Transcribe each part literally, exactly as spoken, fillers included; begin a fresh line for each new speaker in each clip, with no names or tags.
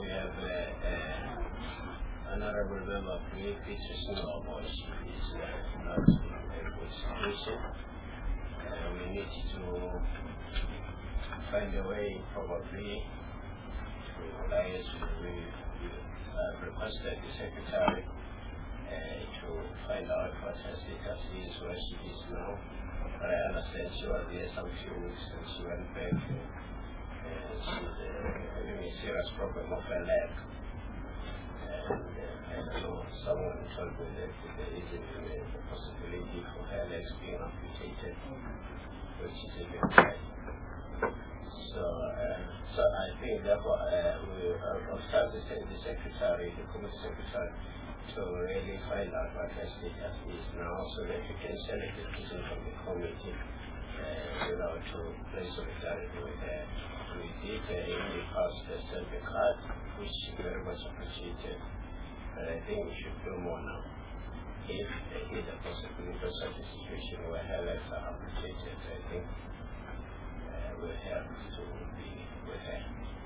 we have uh, uh, honorable member of the Peter Snow, she is uh, not in a good situation. Uh, we need to find a way, probably, to liaise with, we uh, requested the secretary uh, to find out what her status is, where she is now. But I understand she was there some few weeks and she went back. Uh, she's uh, having a serious problem of her leg. And uh, I don't know, someone told me that there is even a possibility for her legs being amputated, which is a bit tight. So, uh, so I think therefore uh, we will start the, the secretary, the committee secretary, to really find out what her status is now, so that we can send a decision from the committee, uh, you know, to place solidarity with her. We did uh, in the past uh, send the card, which is very much appreciated, but I think we should do more now. If there is a possibility of such a situation where her legs are amputated, I think uh, we'll have to be with her.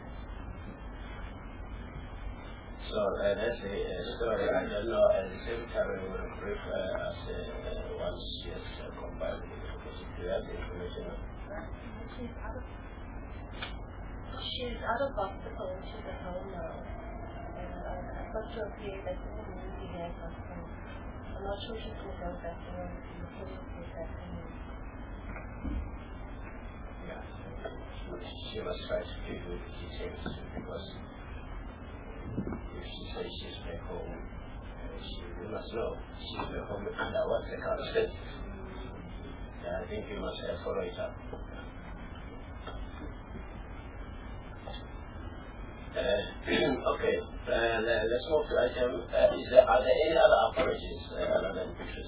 So uh, that's a uh, story. I don't know, at the same time we will brief uh, as uh, once she has uh, combined with the information. Do you have the information?
She's out of, she's out of hospital. She's at home now. And uh, I've got to appear that in the movie here at home. I'm not sure she's going to go back to the police this afternoon.
Yeah. She must try to give you the details because if she says she's back home, uh, she, you must know she's back home under what circumstances. Yeah, I think you must uh, follow it up. Uh, okay, uh, let's move to item. Uh, is there, are there any other apologies uh, other than pictures?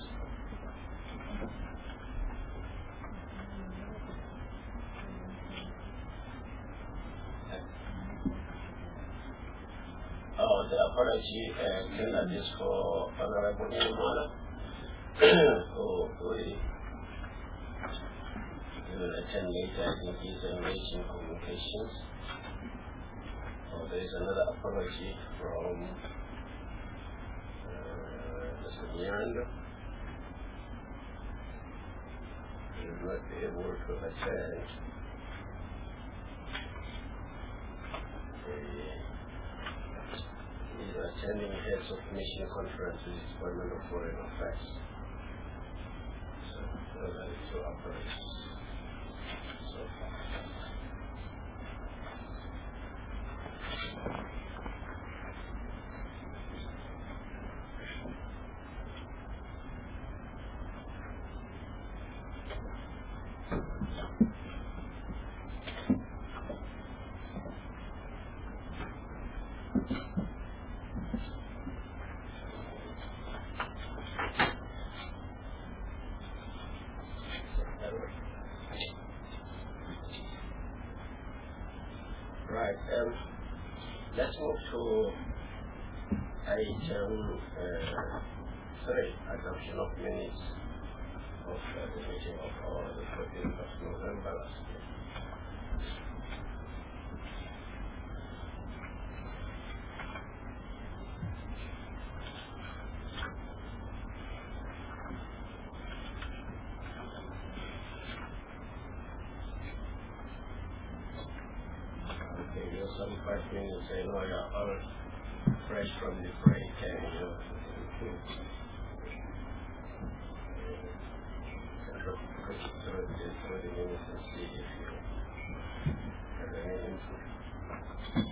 Oh, the apology uh, tendered is for Honorable Imana, who we will attend later. I think he's engaged in communications. Oh, there is another apology from uh, Mister Nyando. He will not be able to attend the is attending heads of mission conference with the Department of Foreign Affairs. So those are the two operations so far. Right, um, let's move to item uh, three, adoption of minutes of uh, the meeting of our the fourteenth of November last year. Some five minutes say, no, you're all fresh from the break, and you know, through the minutes and see if you have any input.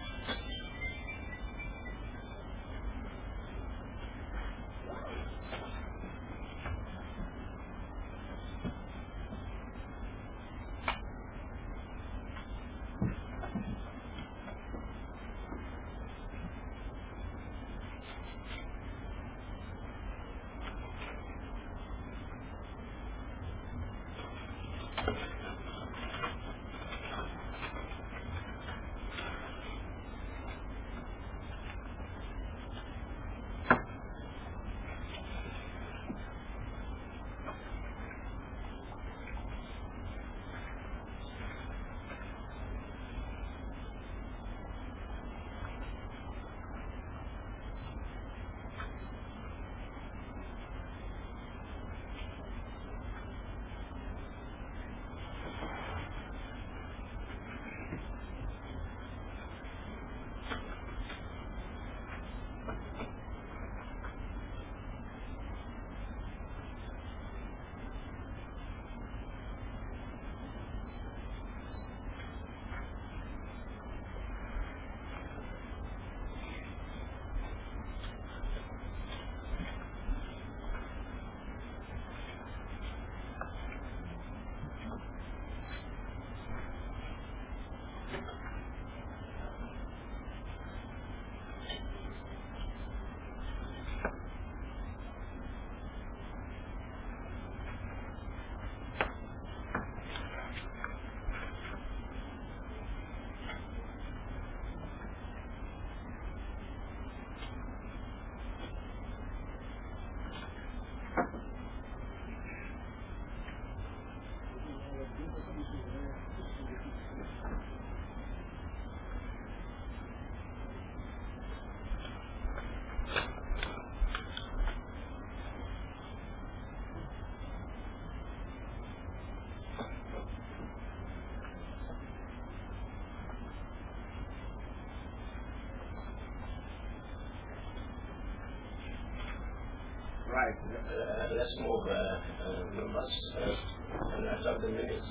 Right. Uh, let's move uh, uh, numbers uh, and adopt the minutes.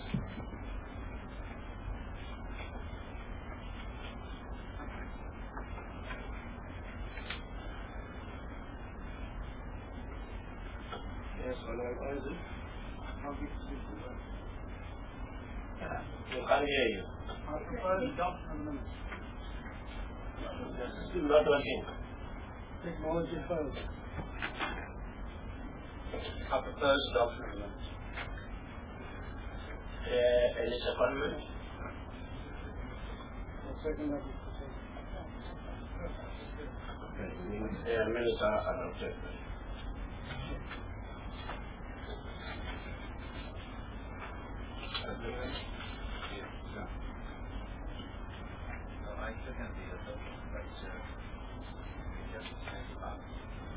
Yes, Honorable Anzu. We can't hear you.
I propose adoption of the minutes.
It's still not working.
Technology failed.
I propose adoption of the minutes. Uh, any secondment?
I'll second that.
Okay. Yeah, minutes are adopted.
I second the adoption, but uh, we just send it back.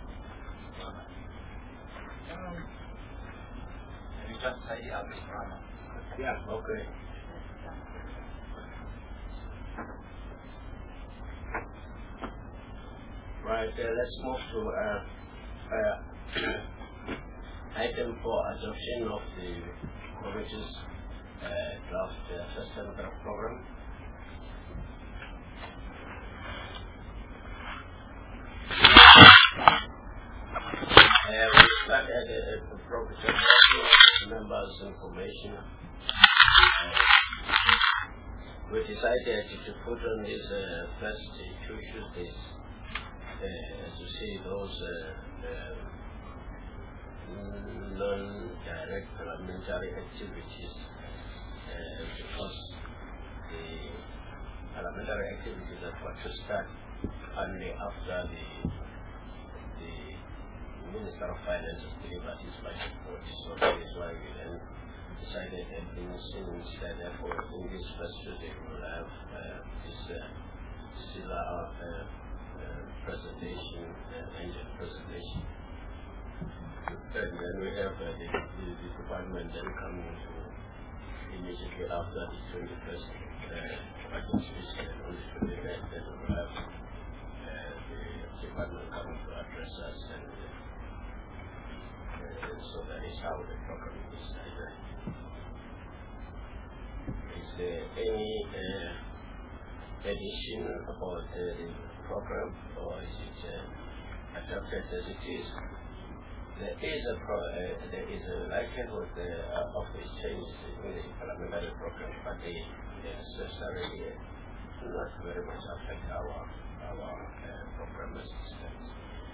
Um, Can you just tidy up this drama?
Yeah, okay. Right, uh, let's move to uh, uh, item for adoption of the committee's uh, draft uh, first and draft program. Uh, we start at the uh, program members' information. Uh, we decided to put on this uh, first two Tuesdays uh, to see those uh, uh, non-direct parliamentary activities uh, because the parliamentary activities are going to start only after the the Minister of Finance has delivered his budget report. So that is why we then decided that since uh, therefore in this first Tuesday we will have uh, this uh, similar uh, uh, presentation, uh, angel presentation. And then we have uh, the, the, the department then coming to immediately after the twenty-first uh, budget speech, and on the twenty-ninth then we will have uh, the department coming to address us, and uh, so that is how the program is designed. Is there any uh, addition about uh, the program, or is it uh, adopted as it is? There is a pro, uh, there is a likelihood uh, of these changes in the parliamentary program, but they necessarily do not very much affect our our uh, program as it stands.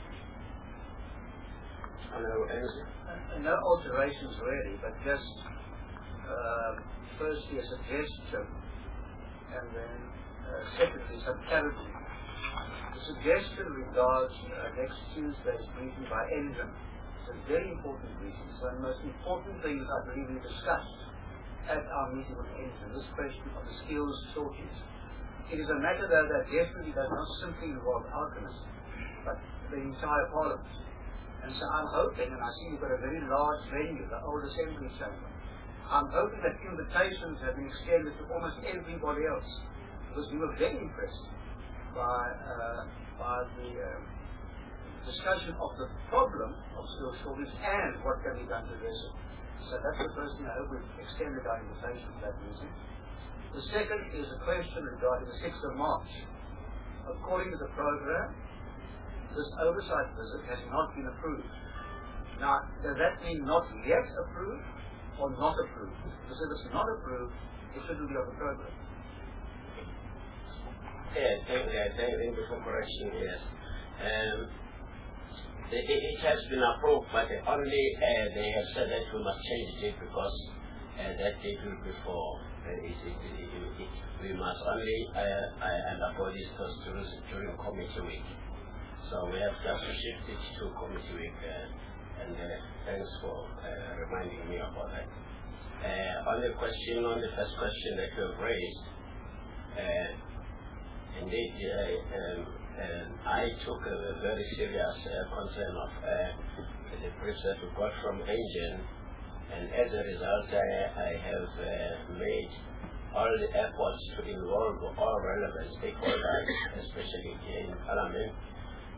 Uh, no alterations really, but just uh, firstly a suggestion, and then uh, secondly some clarity. The suggestion regards uh, next Tuesday's briefing by Engine. It's a very important briefing. It's one of the most important things I believe we discussed at our meeting with Engine, this question of the skills shortage. It is a matter though that definitely does not simply involve alchemists, but the entire Parliament. And so I'm hoping, and I see we've got a very large venue, the old Assembly Chamber, I'm hoping that invitations have been extended to almost everybody else, because we were very impressed by, uh, by the uh, discussion of the problem of skills shortage and what can be done to address it. So that's the first thing. I hope we've extended our invitation to that meeting. The second is a question regarding the sixth of March. According to the program, this oversight visit has not been approved. Now, does that mean not yet approved or not approved? Because if it's not approved, it shouldn't be on the program.
Yeah, thank, uh, thank you for correction, yes. Um, it, it has been approved, but only uh, they have said that we must change it because uh, that date will be for, uh, it, it, it, it, we must only uh, uh, undergo this during committee week. So we have just shifted to committee week, uh, and uh, thanks for uh, reminding me about that. Uh, on the question, on the first question that you have raised, uh, indeed, uh, um, um, I took a very serious uh, concern of uh, the briefs that we got from Engine, and as a result, I, I have uh, made all the efforts to involve all relevant stakeholders, especially here in Parliament,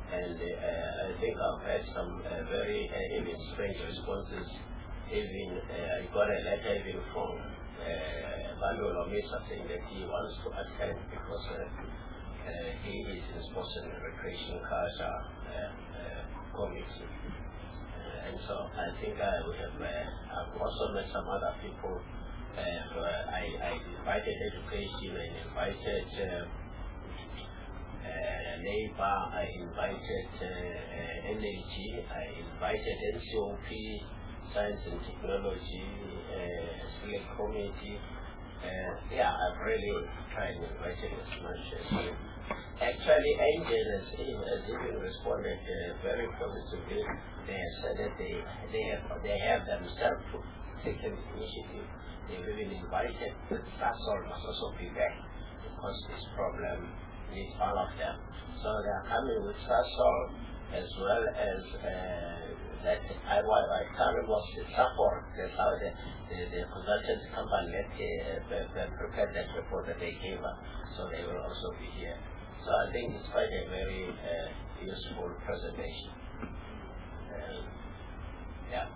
And uh, I think I've had some uh, very uh, even strange responses. Even uh, I got a letter even from uh, Bando Lomisa saying that he wants to attend because uh, uh, he is in sports and recreation culture uh, uh, committee. Uh, and so I think I would have, uh, I've also met some other people. Uh, so I, I invited education, I invited uh, uh, labor, I invited uh, uh, N A G, I invited N C O P, Science and Technology, uh, Select Committee. Uh, yeah, I've really tried and invited as much as you. Actually, Angel has, has even responded uh, very positively. They have said that they, they, have, they have themselves taken initiative. They've even invited the SASOL must also be back because this problem needs all of them. So they are coming with SASOL as well as uh, that I, I can't remember the support. That's how the, the, the consultant company that uh, prepared that report that they gave us. So they will also be here. So I think it's quite a very uh, useful presentation. Um, yeah.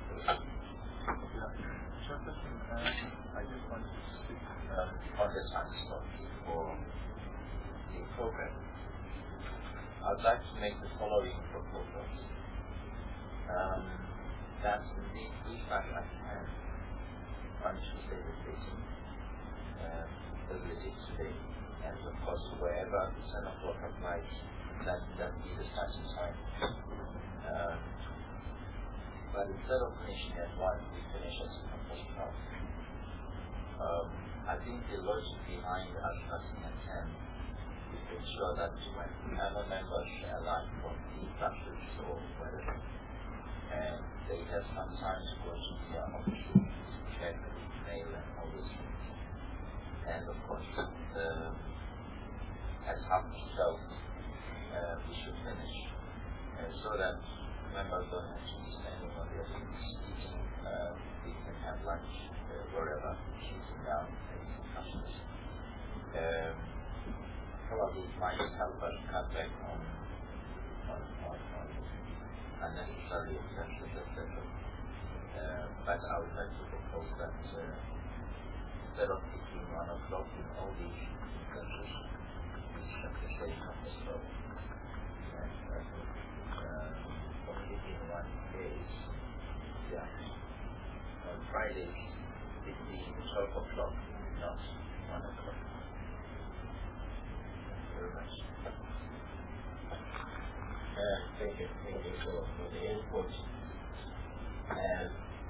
I just want to speak um, on the transport for the program. I'd like to make the following proposals. Um, that indeed we start at ten on Tuesday the fifteenth, um, as it is today. And of course, wherever ten o'clock applies, that that be the starting time. Um, but instead of finishing at one, we finish at twelve. Um, I think the logic behind us starting at ten is to ensure that when other members arrive from the classes or whatever, and they have some time to go to their offices, check the mail and all those things. And of course, um, at half past twelve, uh, we should finish, uh, so that members don't have to be standing on their feet eating. Uh, we can have lunch uh, wherever, sitting down, maybe some customers. Um, probably it might help us cut back on on on, on unnecessary expenses, et cetera. Uh, but I would like to propose that uh, instead of between one o'clock in all these expenses, we simply say half past twelve. And I think uh, only in one day, yeah. On Fridays, it be twelve o'clock, not one o'clock. Thank you very much.
Uh, thank you, thank you for, for the input. Um,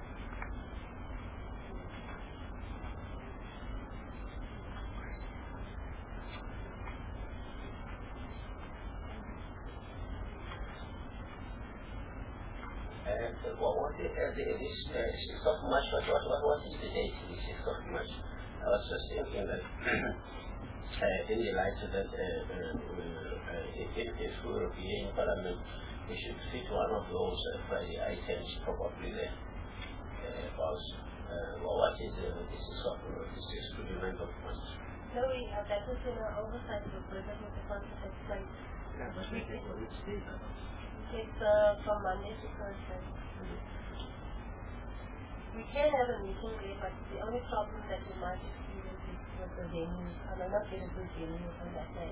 and uh, what was it? Uh, the, this uh, sixth of March, what, what, what, what is the date? The sixth of March. I was just thinking that uh, in the light of that, uh, uh, uh, if, if we will be in Parliament, we should fit one of those uh, Friday items probably there. Uh, about uh, well, what is the uh, sixth of March? The sixth to the ninth of March.
No, we have that is in our oversight group, but that was the concept like
Yeah, but we take what it's date.
it's uh, from Monday to Thursday. We can have a meeting day, but the only problem that we might experience is with the venue. I may not get a good venue on that day.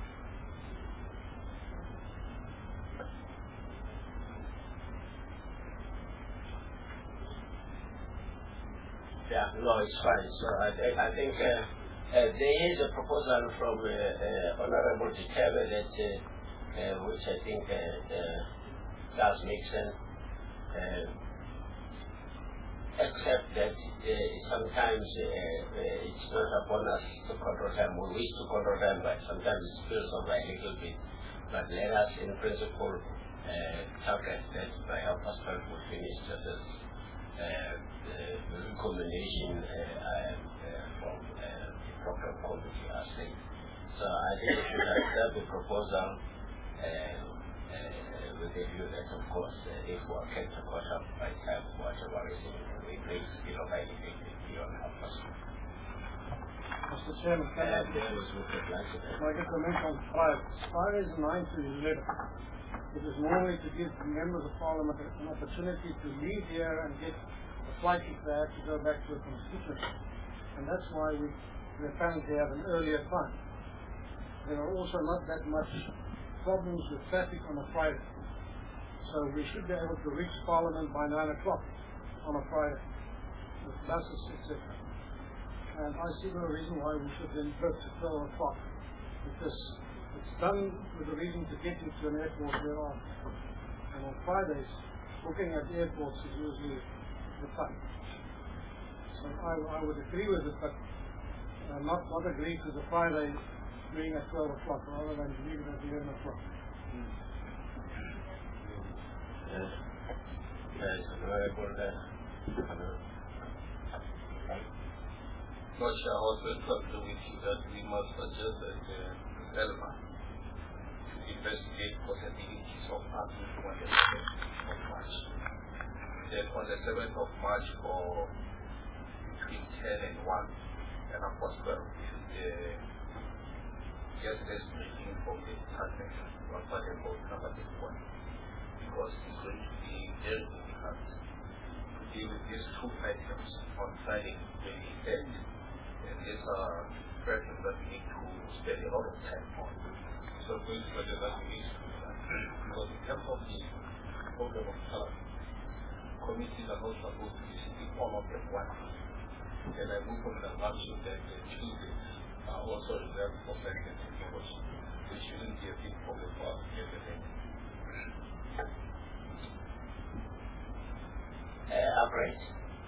Yeah, no, it's fine. So I, th- I think uh, uh, there is a proposal from uh, uh, Honorable Jitebe that uh, uh, which I think uh, uh, does make sense. Uh, except that uh, sometimes uh, uh, it's not upon us to control time. We wish to control time, but sometimes it spills over a little bit. But let us, in principle, uh, target that by half past twelve we finish just as uh, the recommendation uh, uh, uh, from uh, the program committee are saying. So I think we should accept the proposal uh, uh, with the view that, of course, uh, if we are kept to caught up by time, whatever is in we bring below by effective beyond half past twelve.
Mister Chairman, can I,
And there is with the lunch.
can I get the mention on five? Fridays nine to eleven. It is normally to give members of Parliament an opportunity to leave here and get a flight if they have to go back to a constituency. And that's why we, we apparently have an earlier time. There are also not that much problems with traffic on a Friday. So we should be able to reach Parliament by nine o'clock on a Friday with buses, et cetera. And I see no reason why we should then book to twelve o'clock, because it's done with the reason to get into an airport thereafter. And on Fridays, looking at airports is usually the fun. So I, I would agree with it, but uh, not, not agree to the Friday being at twelve o'clock rather than leaving at eleven o'clock.
Yes. Yes, honorable.
Much I also agree with you that we must adjust the Selma to investigate possibilities of acting on the seventh of March. Then on the seventh of March for between ten and one and half past twelve, we should uh, get this briefing from the department on what they call number one, because it's going to be very difficult to deal with these two items on Friday when we end. And these are questions that we need to spend a lot of time on. So going to budget that we need to do that. Because in terms of the program of color, committees are not supposed to be sitting all of them one. And I move from the assumption that the Tuesdays are also reserved for science and technology. It shouldn't be a big problem for us to get the thing.
Uh, upright.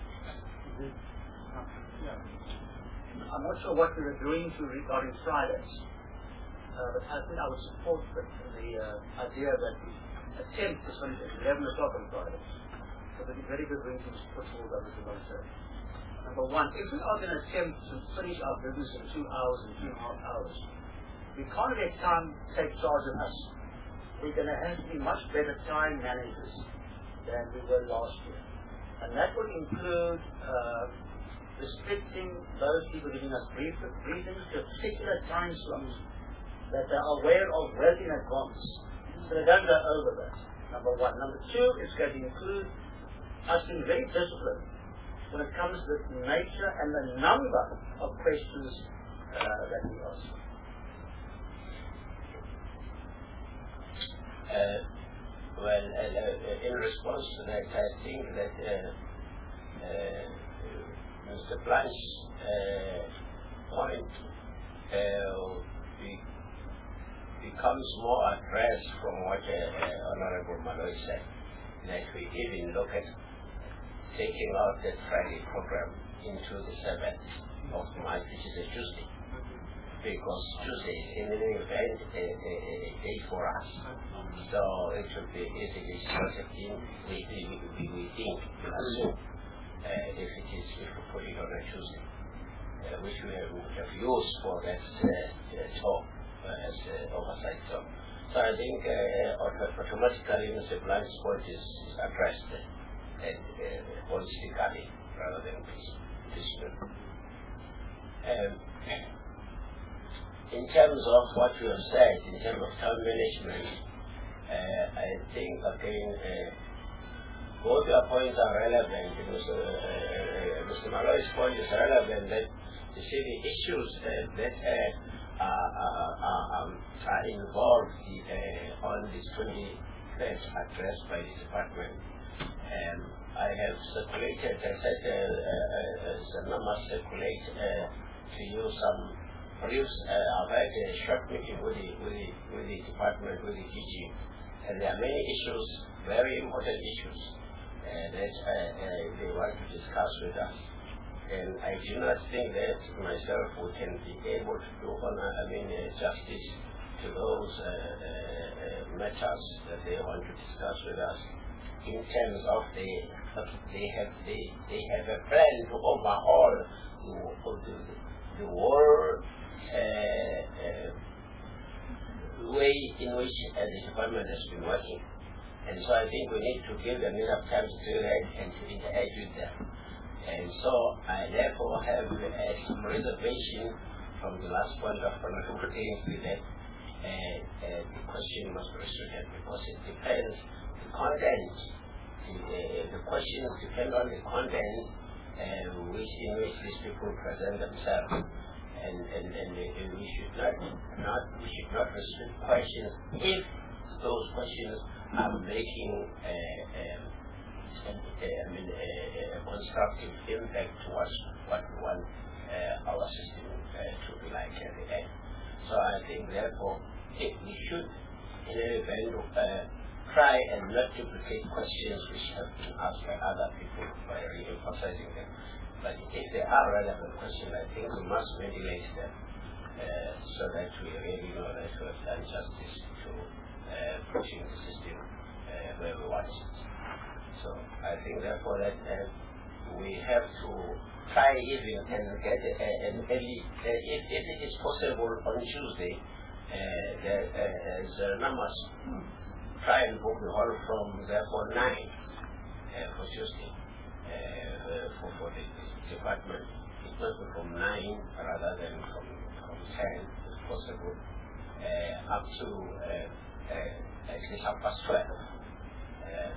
Yeah. I'm not sure what we were doing to regarding Fridays, uh, but I think I would support the, the uh, idea that we attempt to finish at eleven o'clock on Fridays. So there'll be very good reasons to put all that into one set. Number one, if we are going to attempt to finish our business in two hours and two and a half hours, we can't let time take charge of us. We're going to have to be much better time managers than we were last year. And that would include uh, restricting those people giving us brief, briefings to particular time slots that they are aware of well in advance, so they don't go over that, number one. Number two, it's going to include us being very disciplined when it comes to the nature and the number of questions uh, that we ask.
Uh, well, uh, uh, in response to that, I think that uh, uh, Mister Blanch's uh, point uh, be, becomes more addressed from what uh, uh, Honorable Malloy said, that we even look at taking out the Friday program into the seventh of March, which is a Tuesday, because Tuesday is in any event a, a, a day for us, so it should be easily sorted in. We, we, we, we think, we assume. Uh, if it is, if we put it on a Tuesday, uh, which we have, would have used for that uh, uh, talk uh, as uh, oversight talk. So I think uh, auto automatically Mister Blanch's point is, is addressed uh, and uh, holistically rather than piecemeal. Um, in terms of what you have said, in terms of time management, uh, I think again. Uh, Both your points are relevant. Mister Uh, Mister Malloy's point is relevant that you see the issues uh, that uh, are, are, um, are involved uh, on this twenty-fifth addressed by the department. Um, I have circulated, I said, uh, uh, uh, must circulate uh, to you some briefs. Uh, I've had a short meeting with the, with the, with the department, with the D G, and there are many issues, very important issues. Uh, that uh, uh, they want to discuss with us. And I do not think that myself we can be able to do honor, I mean, uh, justice to those uh, uh, matters that they want to discuss with us in terms of the, uh, they have they, they have a plan to overhaul the, the, the whole uh, uh, way in which uh, the department has been working. And so I think we need to give them enough time to do that and to interact with them. And so I therefore have uh, some reservation from the last point of Honorable James with that uh, uh, the question must be restricted because it depends the content. The, uh, the questions depend on the content uh, which in which these people present themselves, and and, and, and we should not not we should not restrict questions if those questions are making uh, um, uh, I mean a, a constructive impact towards what we want uh, our system uh, to be like at the end. So I think therefore if we should in any event uh, try and not duplicate questions which have been asked by other people by re-emphasizing them. But if there are relevant questions, I think we must ventilate them uh, so that we really know that we have done justice to uh, pushing the system uh, where we want it. So I think therefore that uh, we have to try even and get uh, an early, uh, if, if it is possible on Tuesday, uh, there uh, is uh, numbers. Try and book the hall from therefore nine uh, for Tuesday uh, for, for the department. It must be from nine rather than from, from ten if possible uh, up to uh, uh, at least half past twelve. Uh,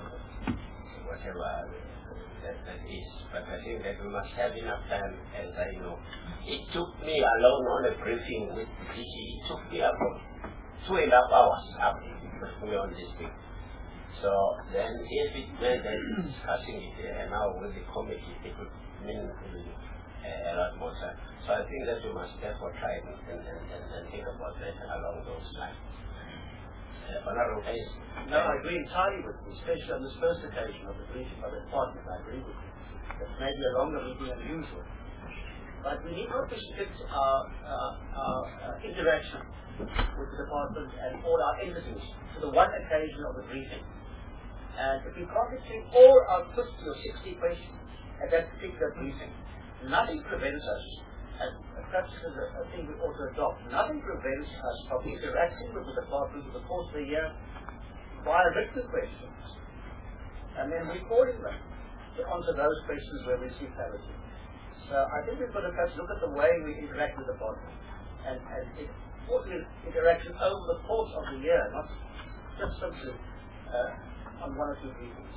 whatever that, that is. But I think that we must have enough time, as I know. It took me alone on a briefing with the D G, it took me about two and a half hours up we on this thing. So then if it meant that discussing it uh, now with the committee, it would mean uh, a lot more time. So I think that we must therefore try and, and, and, and think about that along those lines. Uh, Honorable Hayes.
No, I agree entirely with you, especially on this first occasion of the briefing by the department. I agree with you. It may be a longer meeting than usual. But we need not restrict our, uh, our uh, interaction with the department and all our entities to the one occasion of the briefing. And if we can't receive all our fifty or sixty questions at that particular briefing, nothing prevents us, and perhaps this is a, a thing we ought to adopt, nothing prevents us from interacting with the department over the course of the year via written questions. And then recording them to answer those questions where we see clarity. So I think we've got to perhaps look at the way we interact with the department and, and it, interaction over the course of the year, not just simply uh, on one or two meetings.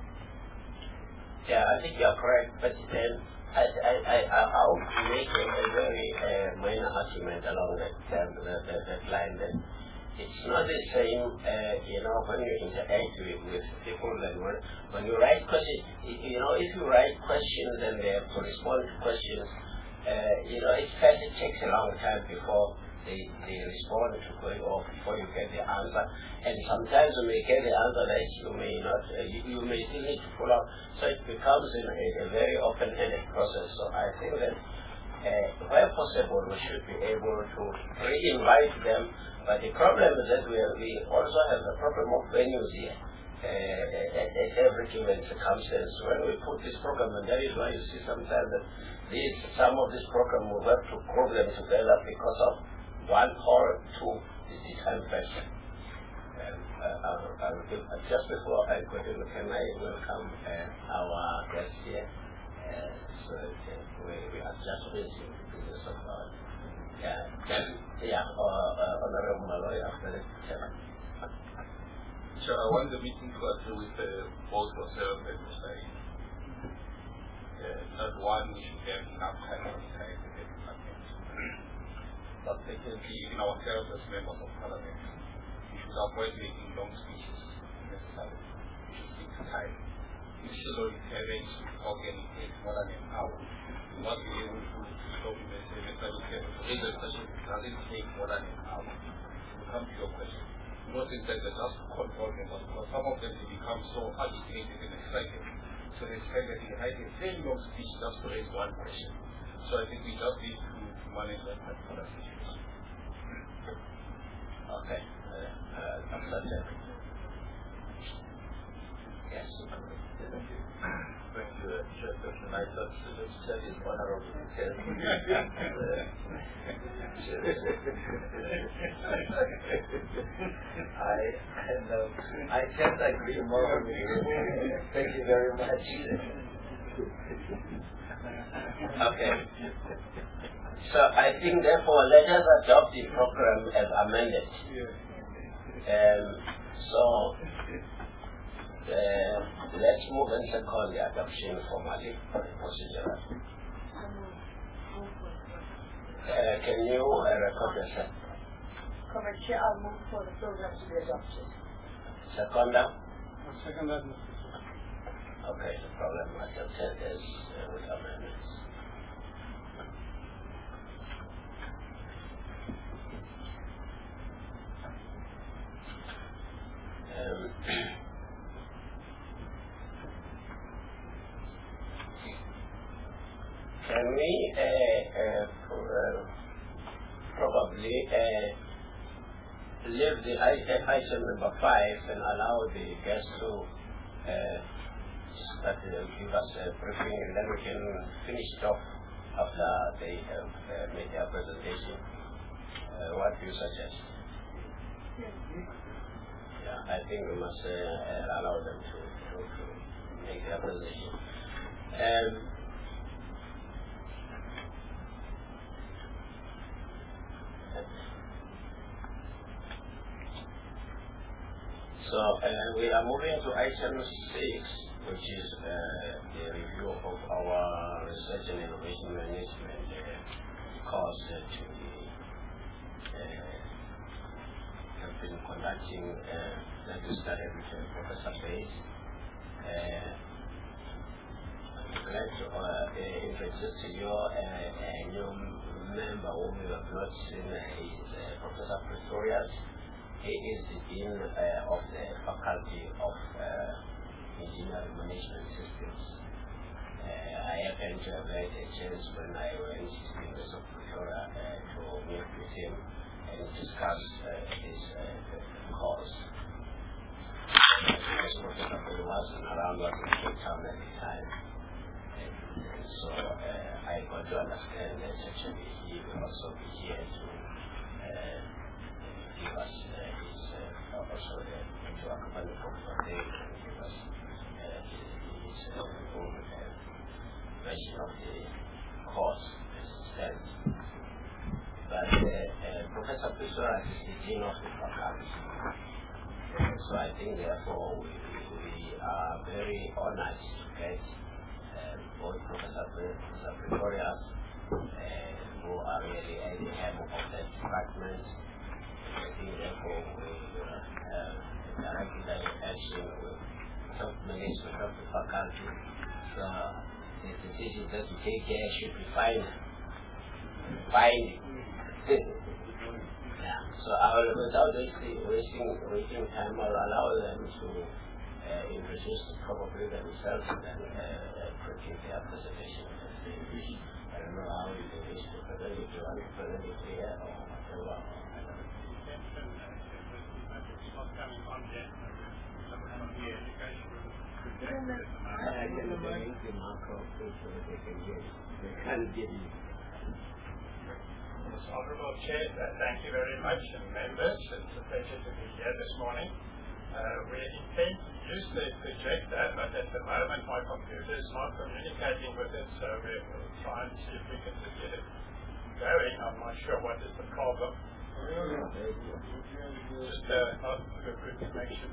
Yeah, I think you're correct, but then I, I, I, I would make a, a very uh, minor argument along that, um, that, that, that line that it's not the same, uh, you know, when you interact with, with people and when, when you write questions, you know, if you write questions and they have to respond to questions, uh, you know, it first it takes a long time before They, they respond to going off before you get the answer, and sometimes you may get the answer that you may not, uh, you, you may still need to follow up, so it becomes a, a very open-ended process. So I think that uh, where possible we should be able to re-invite them, but the problem is that we, are, we also have the problem of venues here uh, at, at every given circumstance. When we put this program, and that is why you see sometimes that these, some of this program will have to group them together because of one or two is the time question. Um, uh, I'll, I'll give, uh, just before I continue, can I welcome uh, our guest here? Uh, so uh, we, we are just facing the business of our yeah, yeah, uh, uh, Honorable Malloy after the chairman.
So I want the meeting to agree with the both of self and society. Not one, we should have enough time on the side to get But secondly, even ourselves as members of parliament, we should avoid making long speeches necessarily. We should stick to time. Usually parents organ takes more than an hour. We must be able to stop in the semester to raise a question. It doesn't take more than an hour to come to your question. Most in fact, just control them, because some of them they become so agitated and excited. So they spend that they write a very long speech just to raise one question. So I think we just need to manage that particular situation.
Okay. Uh, uh, yes.
Thank you. Thank you, uh, Chairperson. I thought to just tell you honorable I, and, uh, I can't agree more with you. Thank you very much.
Okay. So I think therefore let us adopt the program as amended. Um, so uh, let's move and second the adoption formally procedural. Uh, can you uh, record yourself?
Comrade Chair, I'll move for the program to be adopted.
Second down?
I'll second that, Mister Chair.
Okay, the program adopted as uh, with amendments. Um, can we uh, uh, uh, probably uh, leave the item number five and allow the guests to uh, start, uh, give us a briefing, and then we can finish it off after they have uh, made their presentation. Uh, what do you suggest? Yeah, I think we must uh, uh, allow them to, to, to make their presentation. Um, So uh, we are moving to item six, which is uh, the review of our research and innovation management uh, course uh, to the uh, have been conducting uh, that we started with uh, Professor Bates. Uh, I'm glad to uh, uh, introduce to you uh, a new member whom we have not seen, uh, is uh, Professor Pistorius. He is the Dean uh, of the Faculty of uh, Engineering Management Systems. Uh, I happened to have had a chance when I went to the University of Pretoria uh, to meet with him and discuss uh, his uh, course. Because Professor Bell wasn't around, was in Cape Town at the time. And, and so uh, I got to understand that actually he will also be here to uh, give us uh, his uh, also the to accompany Professor Day and give us uh, his, his uh, own uh, version of the course as it stands. But uh, uh, Professor Pistorius is the Dean of the faculty. Uh, so I think therefore we, we are very honored to get uh, both Professor Pistorius uh, who are really at the helm of that department. I think therefore we will uh, directly action with top management of the faculty. So the decision that we take here should be final. Binding. Yeah. So I will, without wasting, wasting, wasting time, I'll allow them to uh, introduce probably themselves and then uh, critique their presentation. I don't know how you wish to present it. Do you want to present it here or whatever?
Honourable Chair, thank you very much, and members, it's a pleasure to be here this morning. Uh, we intend to use the projector, but at the moment my computer is not communicating with it, so we will try and see if we can get it going. I'm not sure what is the problem. Just uh, not a good connection.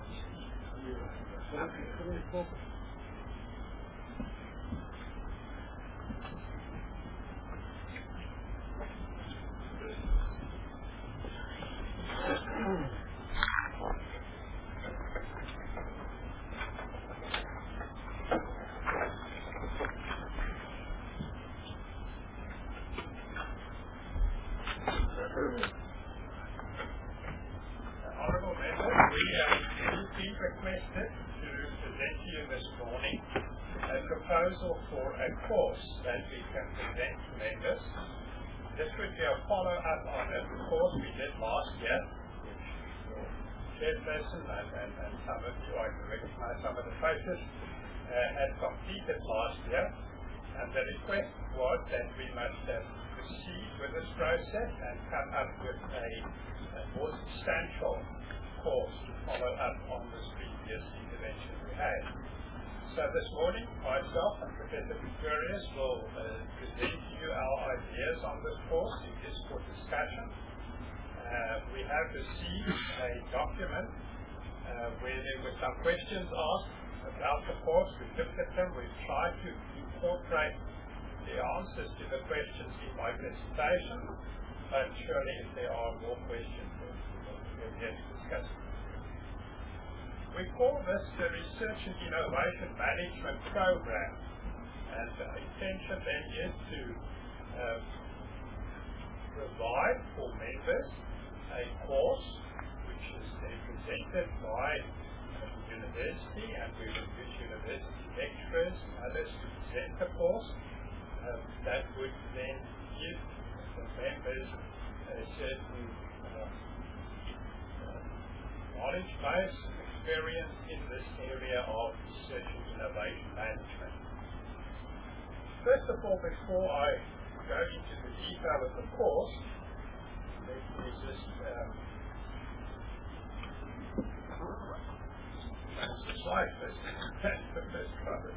Honourable members, we have been requested to present to you this morning a proposal for a course that we can present to members. This would be a follow-up on a course we did last year, which your chairperson and, and, and some of you, I can recognize some of the faces, uh, had completed last year. And the request was that we must uh, proceed with this process and come up with a, a more substantial course to follow up on this previous intervention we had. So this morning, myself and Professor Victorious will uh, present to you our ideas on this course. It is for discussion. Uh, we have received a document uh, where there were some questions asked about the course. We looked at them. We've tried to incorporate the answers to the questions in my presentation. But surely if there are more questions, we'll be able to discuss it. We call this the Research and Innovation Management Program, and the intention then is to uh, provide for members a course which is then presented by uh, the university, and we will use university lecturers and others to present the course. Uh, that would then give the members a certain uh, uh, knowledge base, experience in this area of research and innovation management. First of all, before I go into the detail of the course, let me just um, that's the slide first. That's the first cover.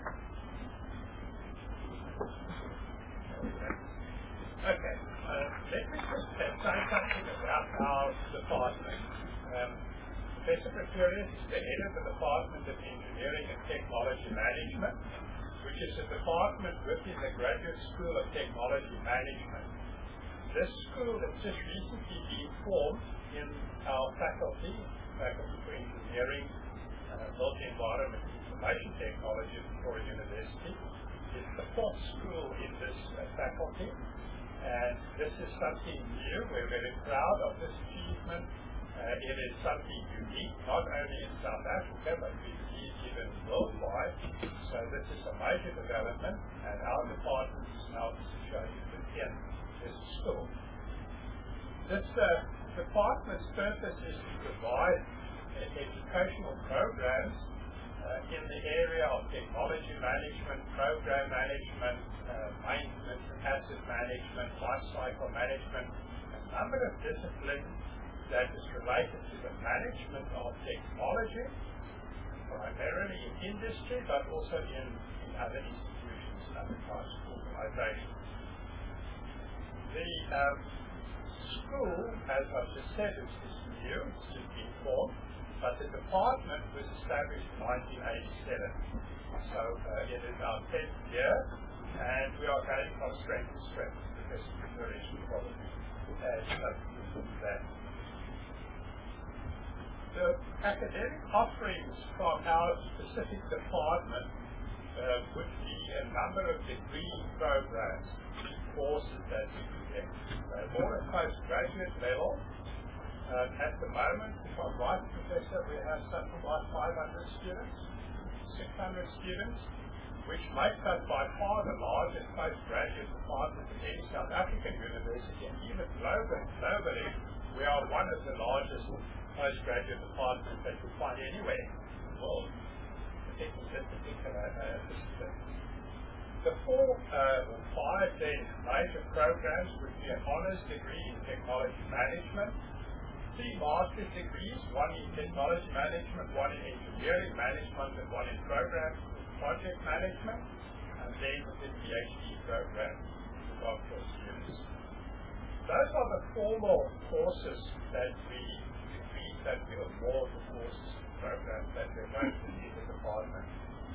Okay, uh, let me just say something about our department. Um, Professor Victorious is the head of the Department of Engineering and Technology Management, which is a department within the Graduate School of Technology Management. This school has just recently been formed in our faculty, Faculty for Engineering, uh, Built Environment and Information Technology at Victoria University. It's the fourth school in this uh, faculty, and this is something new. We're very proud of this achievement. Uh, it is something unique, not only in South Africa, but we believe even worldwide. So this is a major development, and our department is now situated within this school. This uh, department's purpose is to provide uh, educational programs uh, in the area of technology management, program management, uh, maintenance and asset management, life cycle management, a number of disciplines that is related to the management of technology, primarily in industry, but also in, in other institutions and other types of organizations. The um, school, as I've just said, is, is new, it's just been formed, but the department was established in nineteen eighty-seven. So uh, it is our tenth year, and we are going from strength to strength, because Victorious will probably add something to that. The academic offerings from our specific department uh, would be a number of degree programs, courses that we present. Uh, more at postgraduate level. Uh, at the moment, if I'm right, Professor, we have something like five hundred students, six hundred students, which makes us by far the largest postgraduate department of any South African university, and even globally, globally we are one of the largest postgraduate departments that you find anywhere in the world, particularly this particular uh, discipline. The four uh, or five then major programs would be an honours degree in technology management, three master's degrees, one in technology management, one in engineering management, and one in program project management, and then the PhD program for doctoral students. Those are the formal courses that we that we award the courses programs that we're going to do in the department.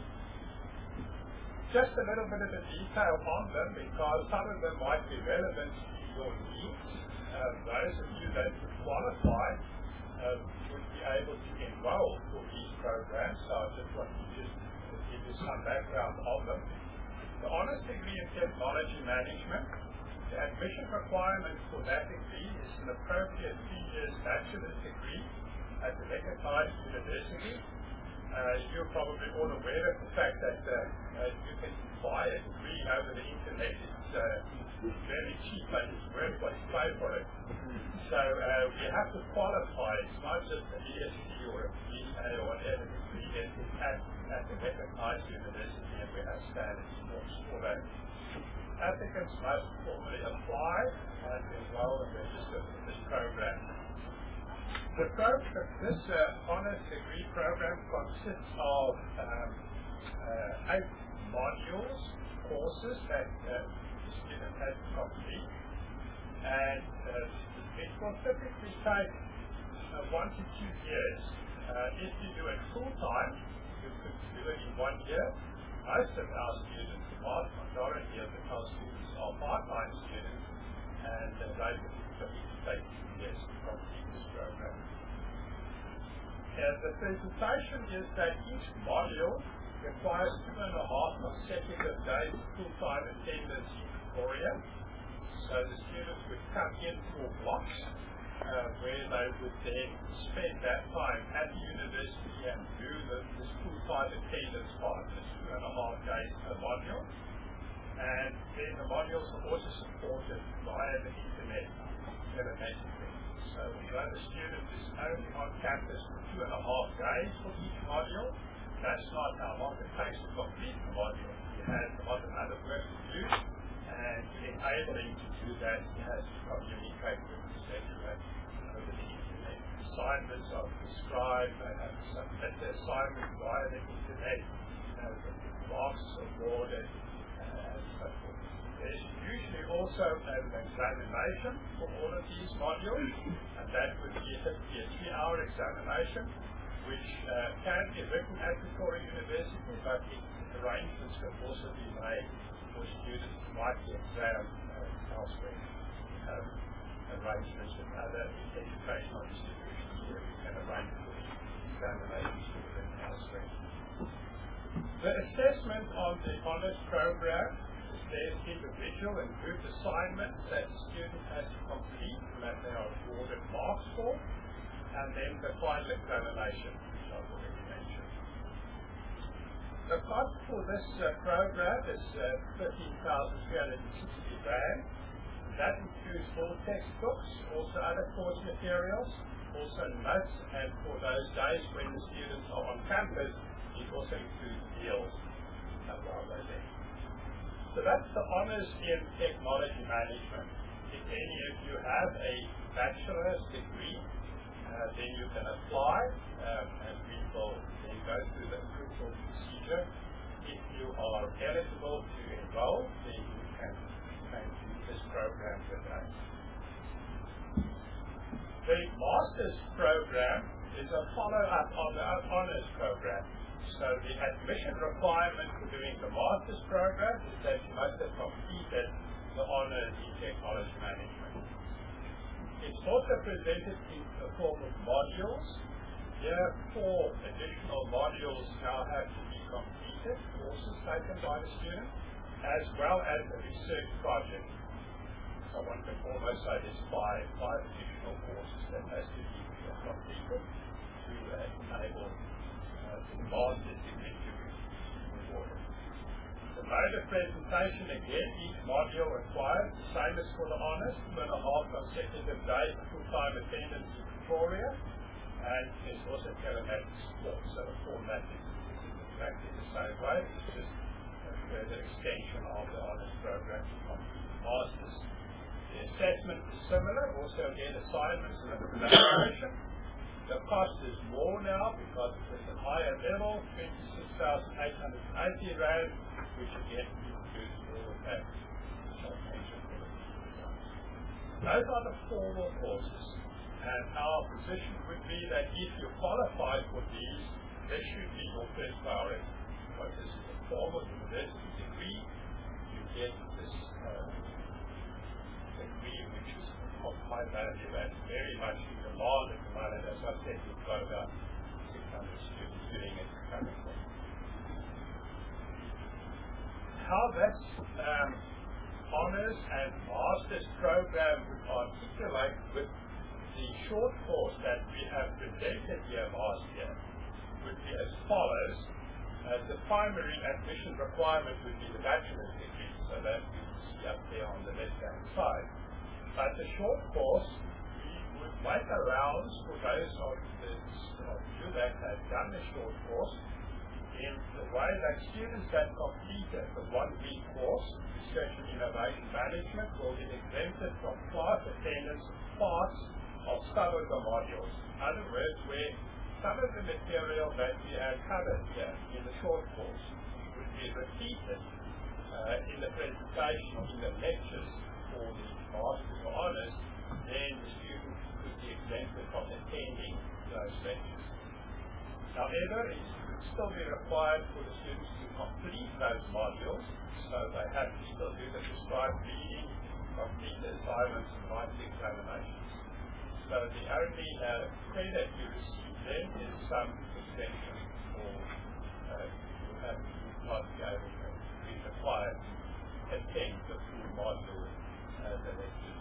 Just a little bit of the detail on them, because some of them might be relevant to your needs. Uh, those of you that would qualify uh, would be able to enroll for these programs, so I just want to just give you some background on them. The honours degree in technology management, the admission requirement for that degree is an appropriate three years bachelor's degree at the recognized university. Uh, you're probably all aware of the fact that uh, uh, you can buy a degree over the internet. It's uh, very cheap, but it's worth what you pay for it. So uh, we have to qualify. It's not just a B S c or a B A or whatever degree. It is at, at the recognized university, and we have standards for, for that. Applicants must formally apply and enroll and register for this program. The program, this uh, honours degree program consists of um, uh, eight modules, courses that uh, the student has to complete. And uh, it will typically take uh, one to two years. Uh, if you do it full time, you could do it in one year. Most of our students, the vast majority of the our students are part-time students, and uh, they would typically take two years to complete this program. And the presentation is that each module requires two and a half consecutive days full-time attendance in Victoria. So the students would come in for blocks uh, where they would then spend that time at the university and do the, this full-time attendance part, this two and a half days per module. And then the modules are also supported via the internet telemetrically. So although the student is only on campus for two and a half days for each module, that's not how long it takes to complete the module. He has a lot of other work to do, and to enable him to do that, he has to communicate with the lecturer over the internet. Assignments are prescribed, they have to submit the assignments via the internet, uh, the marks awarded, uh, and so forth. There's usually also an examination for all of these modules, and that would be a three-hour examination, which uh, can be written at Victoria University, but arrangements can also be made for students who might be examined uh, elsewhere. Um, arrangements with other educational institutions where we can arrange for examinations to be written elsewhere. The assessment on the honours program is there's individual and group assignments that the student has to complete and that they are awarded marks for, and then the final examination, which I've already mentioned. The cost for this uh, program is uh, fifteen thousand three hundred sixty rand. That includes all textbooks, also other course materials, also notes, and for those days when the students are on campus, it also includes meals uh, while they're there. So that's the honours in technology management. If any of you have a bachelor's degree, Uh, then you can apply, um, and we will then go through the approval procedure. If you are eligible to enroll, then you can, can do this program with us. The master's program is a follow-up on the honours program. So the admission requirement for doing the master's program is that you must have completed the honours in technology management. It's also presented in the form of modules. Here, four additional modules now have to be completed, courses taken by the student, as well as a research project. So one can almost say there's five, five additional courses that has to be completed to uh, enable uh, the master's degree to be awarded. The mode of presentation, again, each module requires the same as for the honours, two and a half consecutive days of full-time attendance in Victoria, and there's also telematic support, so the format is, is exactly the same way. It's just a further extension of the honours program to complete the masters. The assessment is similar, also again assignments and evaluation. The cost is more now because it's at a higher level, twenty-six thousand eight hundred eighty rand, which again includes all of that, which I mentioned earlier. Those are the formal courses, and our position would be that if you qualify for these, this should be your first priority. Because this is a formal university degree, you get this uh, degree which is of high value and very much in demand at the moment. As I said, we've got about six hundred students doing it currently. How that um, honours and master's program would articulate with the short course that we have presented here last year would be as follows. Uh, the primary admission requirement would be the bachelor's degree, so that you can see up there on the left-hand side. But the short course, we would make rounds for those of, the, of you that have done the short course in the way that students that completed the one-week course, Research and Innovation Management, will be exempted from class attendance parts of some of the modules. In other words, where some of the material that we have covered here in the short course would be repeated uh, in the presentation or in the lectures for the Masters or Honours, then the student could be exempted from attending those lectures. However, it would still be required for the students to complete those modules, so they have to still do the prescribed reading, complete the assignments, and write the examinations. So the only uh, credit you receive then is some extension, or uh, you have to not be able to be required to attend the full module uh, the lectures.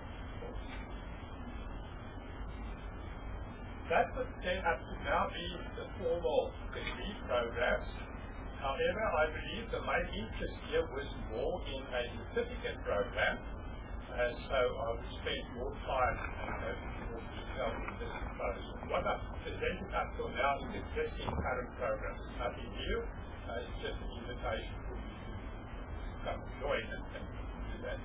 That would then up to now be the formal degree programs. However, I believe the main interest here was more in a certificate program, and so I will spend more time and uh, more detail in this proposal. What I've presented up till now is existing current programs. Nothing new, uh, it's just an invitation for you to come join and, and do that.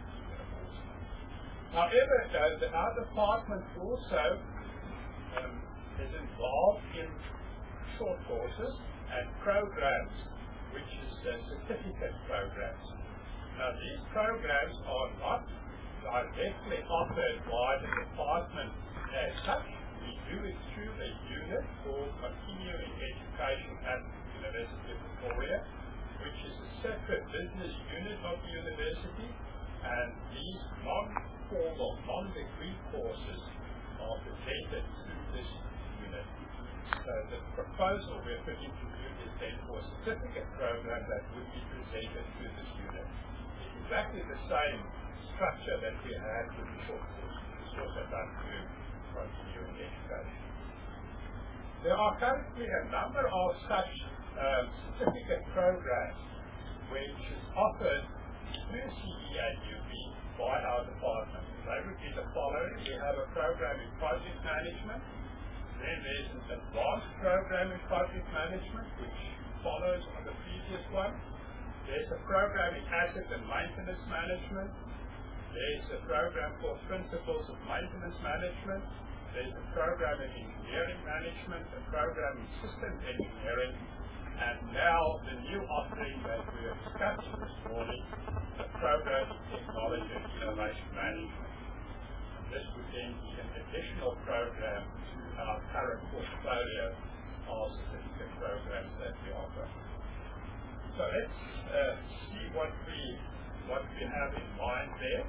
However, uh, our department also um, is involved in short courses and programs, which is uh, certificate programs. Now, these programs are not directly offered by the department as such. We do it through a unit for continuing education at the University of Victoria, which is a separate business unit of the university, and these non-formal, non-degree courses are presented through this unit. So the proposal we're putting to you is then for a certificate program that would be presented through this unit. It's exactly the same structure that we had with the short course. It's also done through continuing education. There are currently a number of such um, certificate programs which is offered through C E A U B by our department. They would be the following. We have a program in project management. Then there's an advanced program in project management which follows on the previous one. There's a program in asset and maintenance management. There's a program called Principles of Maintenance Management. There's a program in Engineering Management, a program in Systems Engineering, and now the new offering that we are discussing this morning, a program in Technology and Innovation Management. This would then be an additional program to our current portfolio of certificate programs that we offer. So let's uh, see what we what we have in mind there.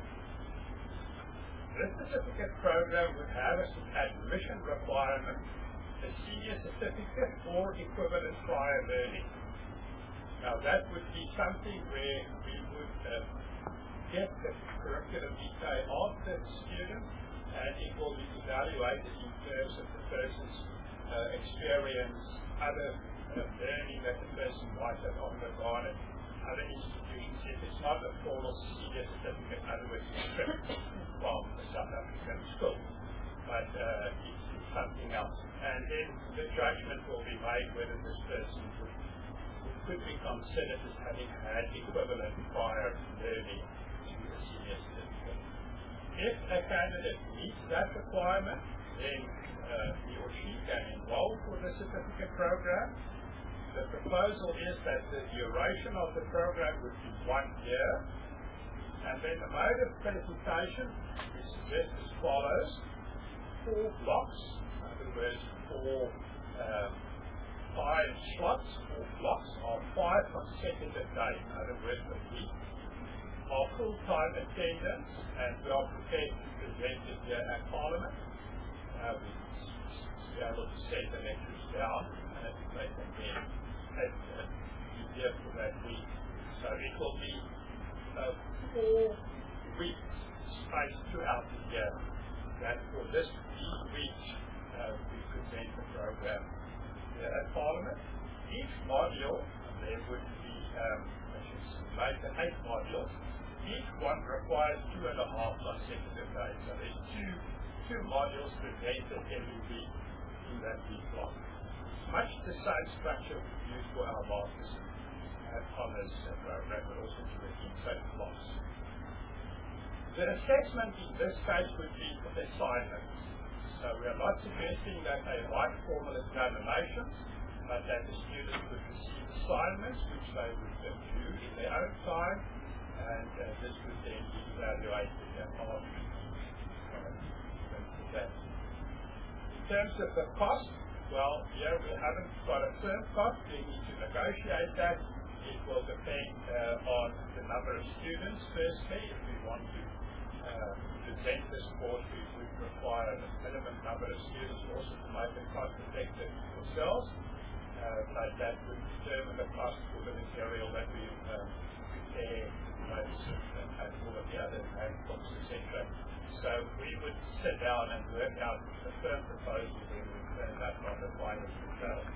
This certificate program would have as an admission requirement a senior certificate or equivalent prior learning. Now that would be something where we would uh, get the curriculum vitae of the student, and it will be evaluated in terms of the person's uh, experience, other uh, learning that the person might have undergone at other institutions. If it's not a formal senior certificate, in other words, it's from the South African school, but uh, it's, it's something else. And then the judgment will be made whether this person would, could be considered as having had equivalent prior learning to a senior certificate. If a candidate meets that requirement, then uh, he or she can enroll for the certificate program. The proposal is that the duration of the program would be one year, and then the mode of presentation is suggested as follows: four blocks, in other words, four um, five slots or blocks of five consecutive days, in other words, a week, of full-time attendance, and we are prepared to present it here at Parliament. Uh, we be able to set the lectures down and they can then be here for that week. So it will be uh, four weeks spaced throughout the year that for this week uh, we present the program here at Parliament. Each module, there would be, um, I should make it eight modules. Each one requires two and a half consecutive days. So there's two, two modules presented every week in that week block. Much the same structure we use for our masters and honours program, but also to the inside blocks. The assessment in this case would be assignments. So So we are not suggesting that they write formal examinations, but that the students would receive assignments which they would do in their own time, and uh, this would then be evaluated and after that. In terms of the cost, well, here we haven't got a firm cost. We need to negotiate that. It will depend uh, on the number of students, firstly. If we want to uh, present this course, we would require a minimum number of students also to make it cost effective themselves. Uh, but that would determine the cost for the material that we um, prepare, notices, and, and all of the other handbooks, et cetera. So we would sit down and work out a firm proposal where we turn that on the final result.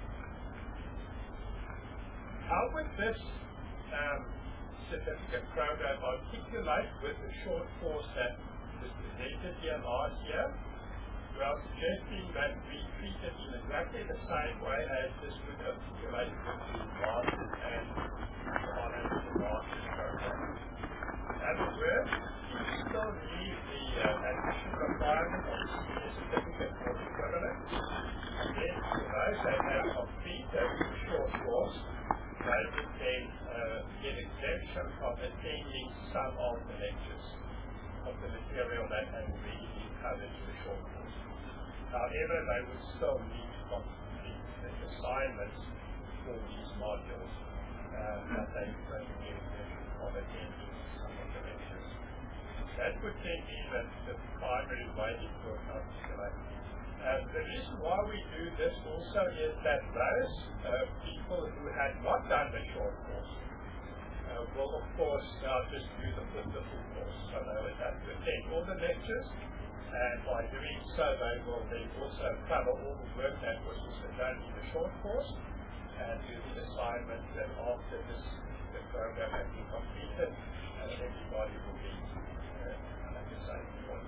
How would this um, certificate program articulate with the short course that was presented here last year? We are suggesting that we treat it in exactly the same way as this would articulate with the Masters and the Honours and Masters program. In other words, you still need the uh, admission requirement of the senior certificate for equivalent. And then for those that have completed the short course, they would then uh, get exemption from attending some of the lectures of the material that has already been covered in the short course. However, they would still need to complete the assignments for these modules, uh, but they would get exemption from attending some of the lectures. That would then be the, the primary way it would articulate. Uh, the reason why we do this also is that those uh, people who had not done the short course uh, will, of course, now just do the, the, the full course. So they would have to attend all the lectures, and by doing so, they will then also cover all the work that was also done in the short course and do the assignments. And after this, the program has been completed, and everybody will be uh, at the same point.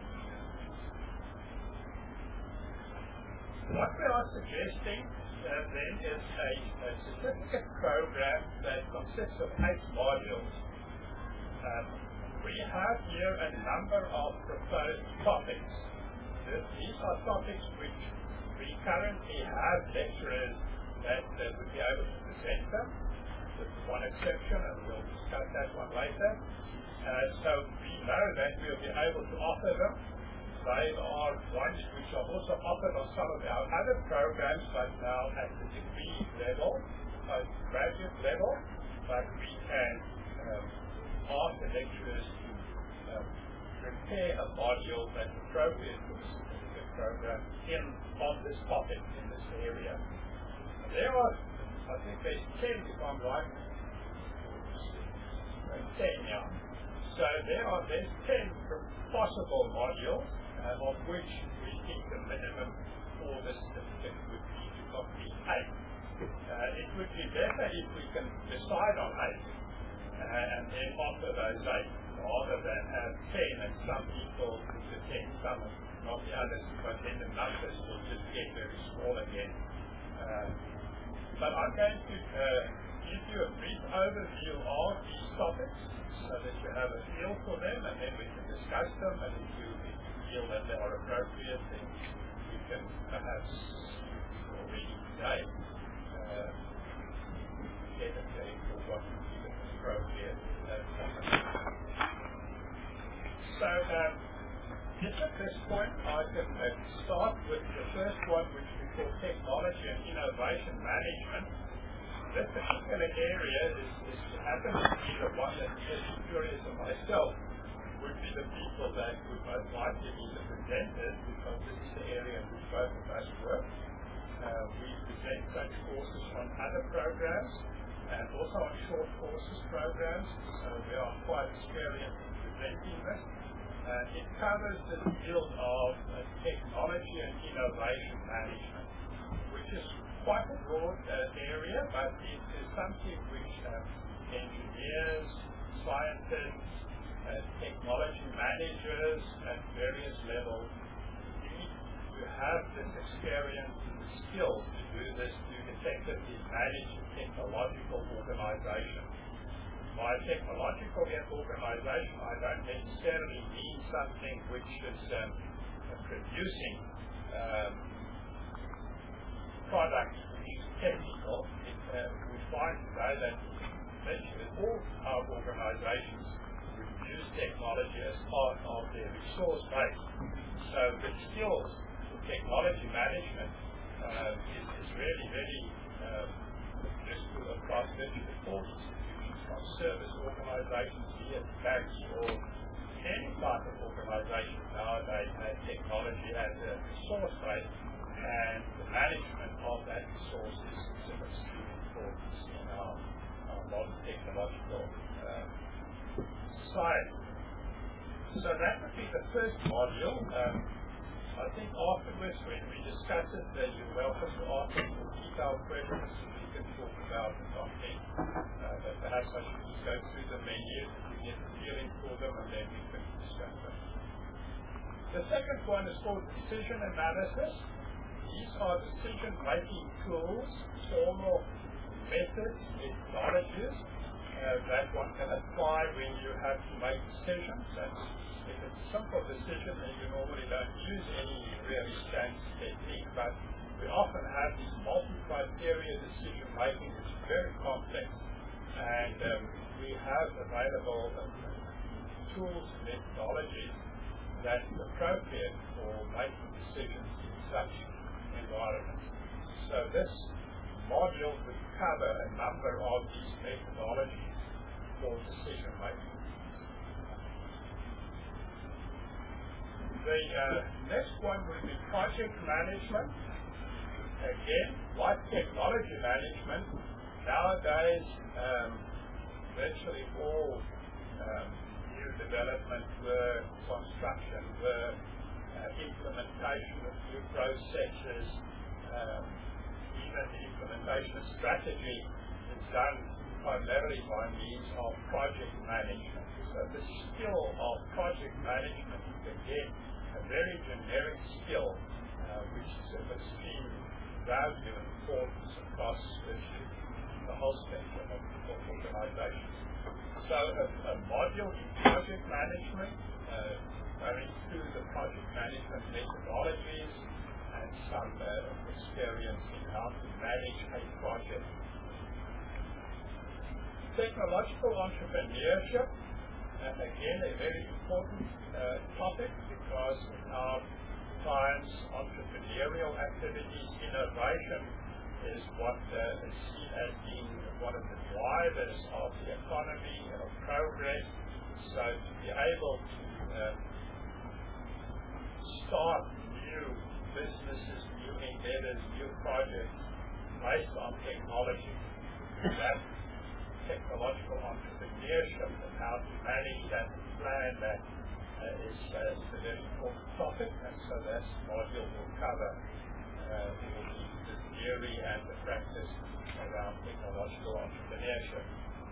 What we are suggesting uh, then is a, a certificate program that consists of eight modules. Um, we have here a number of proposed topics. These are topics which we currently have lecturers that, that would be able to present them, with one exception, and we'll discuss that one later. Uh, so we know that we'll be able to offer them. They are ones which are also offered on some of our other programs, but now at the degree level, postgraduate level, but we can um, ask the lecturers to um, prepare a module that's appropriate for the certificate program in, on this topic, in this area. And there are, I think there's ten, if I'm right, ten now. So there are, there's ten possible modules, Uh, of which we think the minimum for the certificate would be to complete eight. Uh, it would be better if we can decide on eight uh, and then offer those eight rather than have ten, and some people would attend some and not the others, because then the numbers will just get very small again. Uh, but I'm going to uh, give you a brief overview of these topics so that you have a feel for them, and then we can discuss them, and if you feel that they are appropriate, then we can perhaps already today uh, get a feeling for what we feel is appropriate. So, um, just at this point, I can uh, start with the first one, which we call technology and innovation management. This particular area is, is happens to be the one that is curious of myself. Would be the people that would most likely be the presenters, because this is the area in which both of us work. Uh, we present such courses on other programs and also on short courses programs, so we are quite experienced in presenting this. Uh, it covers the field of uh, technology and innovation management, which is quite a broad uh, area, but it is something which uh, engineers, scientists, Uh, technology managers at various levels need to have this experience and the skills to do this, to effectively manage a technological organization. By technological organization, I don't necessarily mean something which is um, producing um, product which is technical, it, uh, we find today that virtually all our organizations would use technology as part of their resource base. So the skills for technology management uh, is, is really, really um, useful across virtually all institutions, from service organizations, be it banks or any type of organization nowadays has technology as a resource base, and the management of that resource is of extreme importance in our, our modern technological uh, society. So that would be the first module. Um, I think afterwards, when we discuss it, uh, you're welcome to ask for detailed questions. We can talk about the content, uh, but perhaps I should just go through the menu to get the feeling for them, and then we can discuss them. The second one is called decision analysis. These are decision-making tools, formal methods, methodologies uh, that one can apply when you have to make decisions. That's, if it's a simple decision, then you normally don't use any really standard technique, but we often have this multi-criteria decision-making, which is very complex, and um, we have available um, tools and methodologies that is appropriate for making decisions in such environments. So this module would cover a number of these methodologies for decision making. The uh, next one would be project management. Again, like technology management, nowadays um, virtually all um, new development work, construction work, uh, implementation of new processes, um, even the implementation of strategy is done primarily by means of project management. So the skill of project management is again a very generic skill uh, which is of extreme value and importance across the whole spectrum of, of organizations. So a, a module in project management, uh, going through the project management methodologies and some uh, experience in how to manage a project. Technological entrepreneurship, and again a very important uh, topic, because in our times entrepreneurial activities, innovation is what uh, is seen as being one of the drivers of the economy and of progress. So to be able to uh, start new businesses, new endeavors, new projects based on technology, that technological entrepreneurship and how to manage that plan that uh, is, uh, is a very important topic, and so that module will cover uh, the, the theory and the practice around technological entrepreneurship.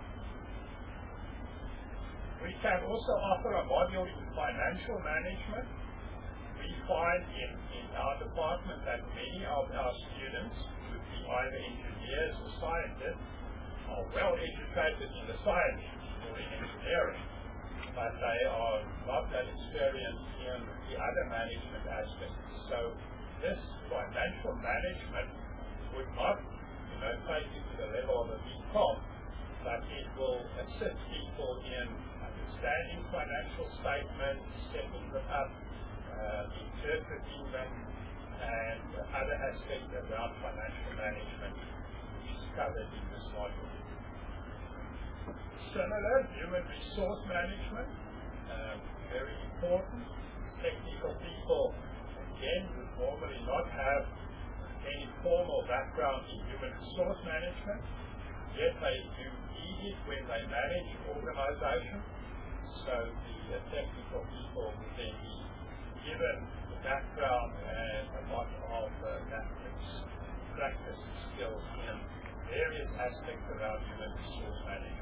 We can also offer a module in financial management. We find in, in our department that many of our students would be either engineers or scientists, are well educated in the sciences or in engineering, but they are not that experienced in the other management aspects. So this financial management would not, you know, take it to the level of a B Com, but it will assist people in understanding financial statements, setting them up, uh, interpreting them, and other aspects around financial management, which is covered in this module. Similar, human resource management, um, very important. Technical people, again, would normally not have any formal background in human resource management, yet they do need it when they manage organizations. So the uh, technical people would then be given the background and a lot of uh, methods, practice, skills in various aspects around human resource management.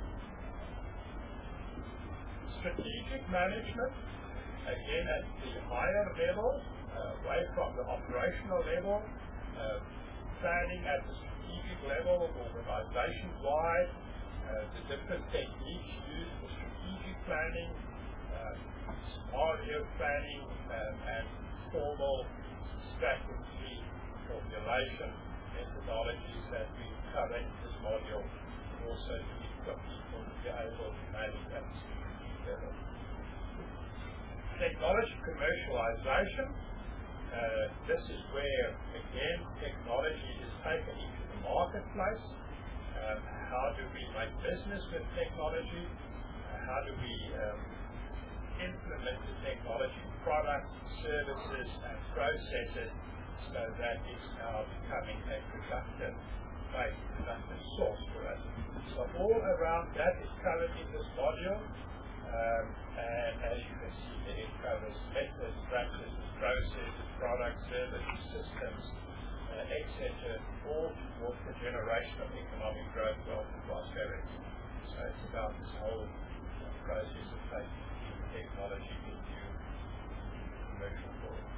Strategic management, again at the higher level, uh, away from the operational level, uh, planning at the strategic level, organization-wide, uh, the different techniques used for strategic planning, uh, scenario planning, um, and formal strategy, formulation, methodologies that we cover in this module, also to equip people to be able to manage that level. Technology commercialization. Uh, this is where, again, technology is taken into the marketplace. Um, how do we make business with technology? Uh, how do we um, implement the technology products, services, and processes so that it's now becoming a productive base, productive source for us? So all around that is covered in this module. Um, and as you can see, it covers methods, practices, processes, products, services, systems, uh, et cetera, all towards the generation of economic growth, wealth, and prosperity. So it's about this whole uh, process of taking technology into commercial form.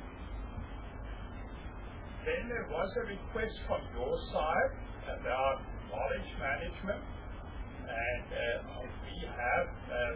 Then there was a request from your side about knowledge management, and uh, we have uh,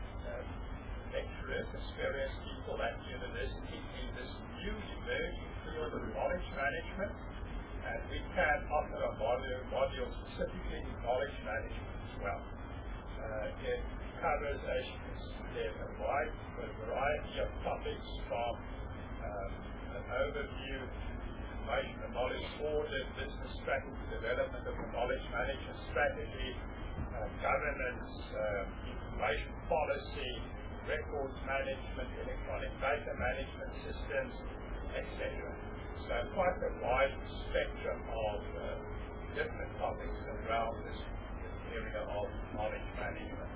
lecturers, experienced people at university in this new emerging field of knowledge management, and we can offer a module, module specifically in knowledge management as well. Uh, it covers, as you can see there, a wide a variety of topics from um, an overview, information and knowledge order, business strategy, development of a knowledge management strategy, uh, governance, um, information policy, records management, electronic data management systems, et cetera. So quite a wide spectrum of uh, different topics around this, this area of knowledge management.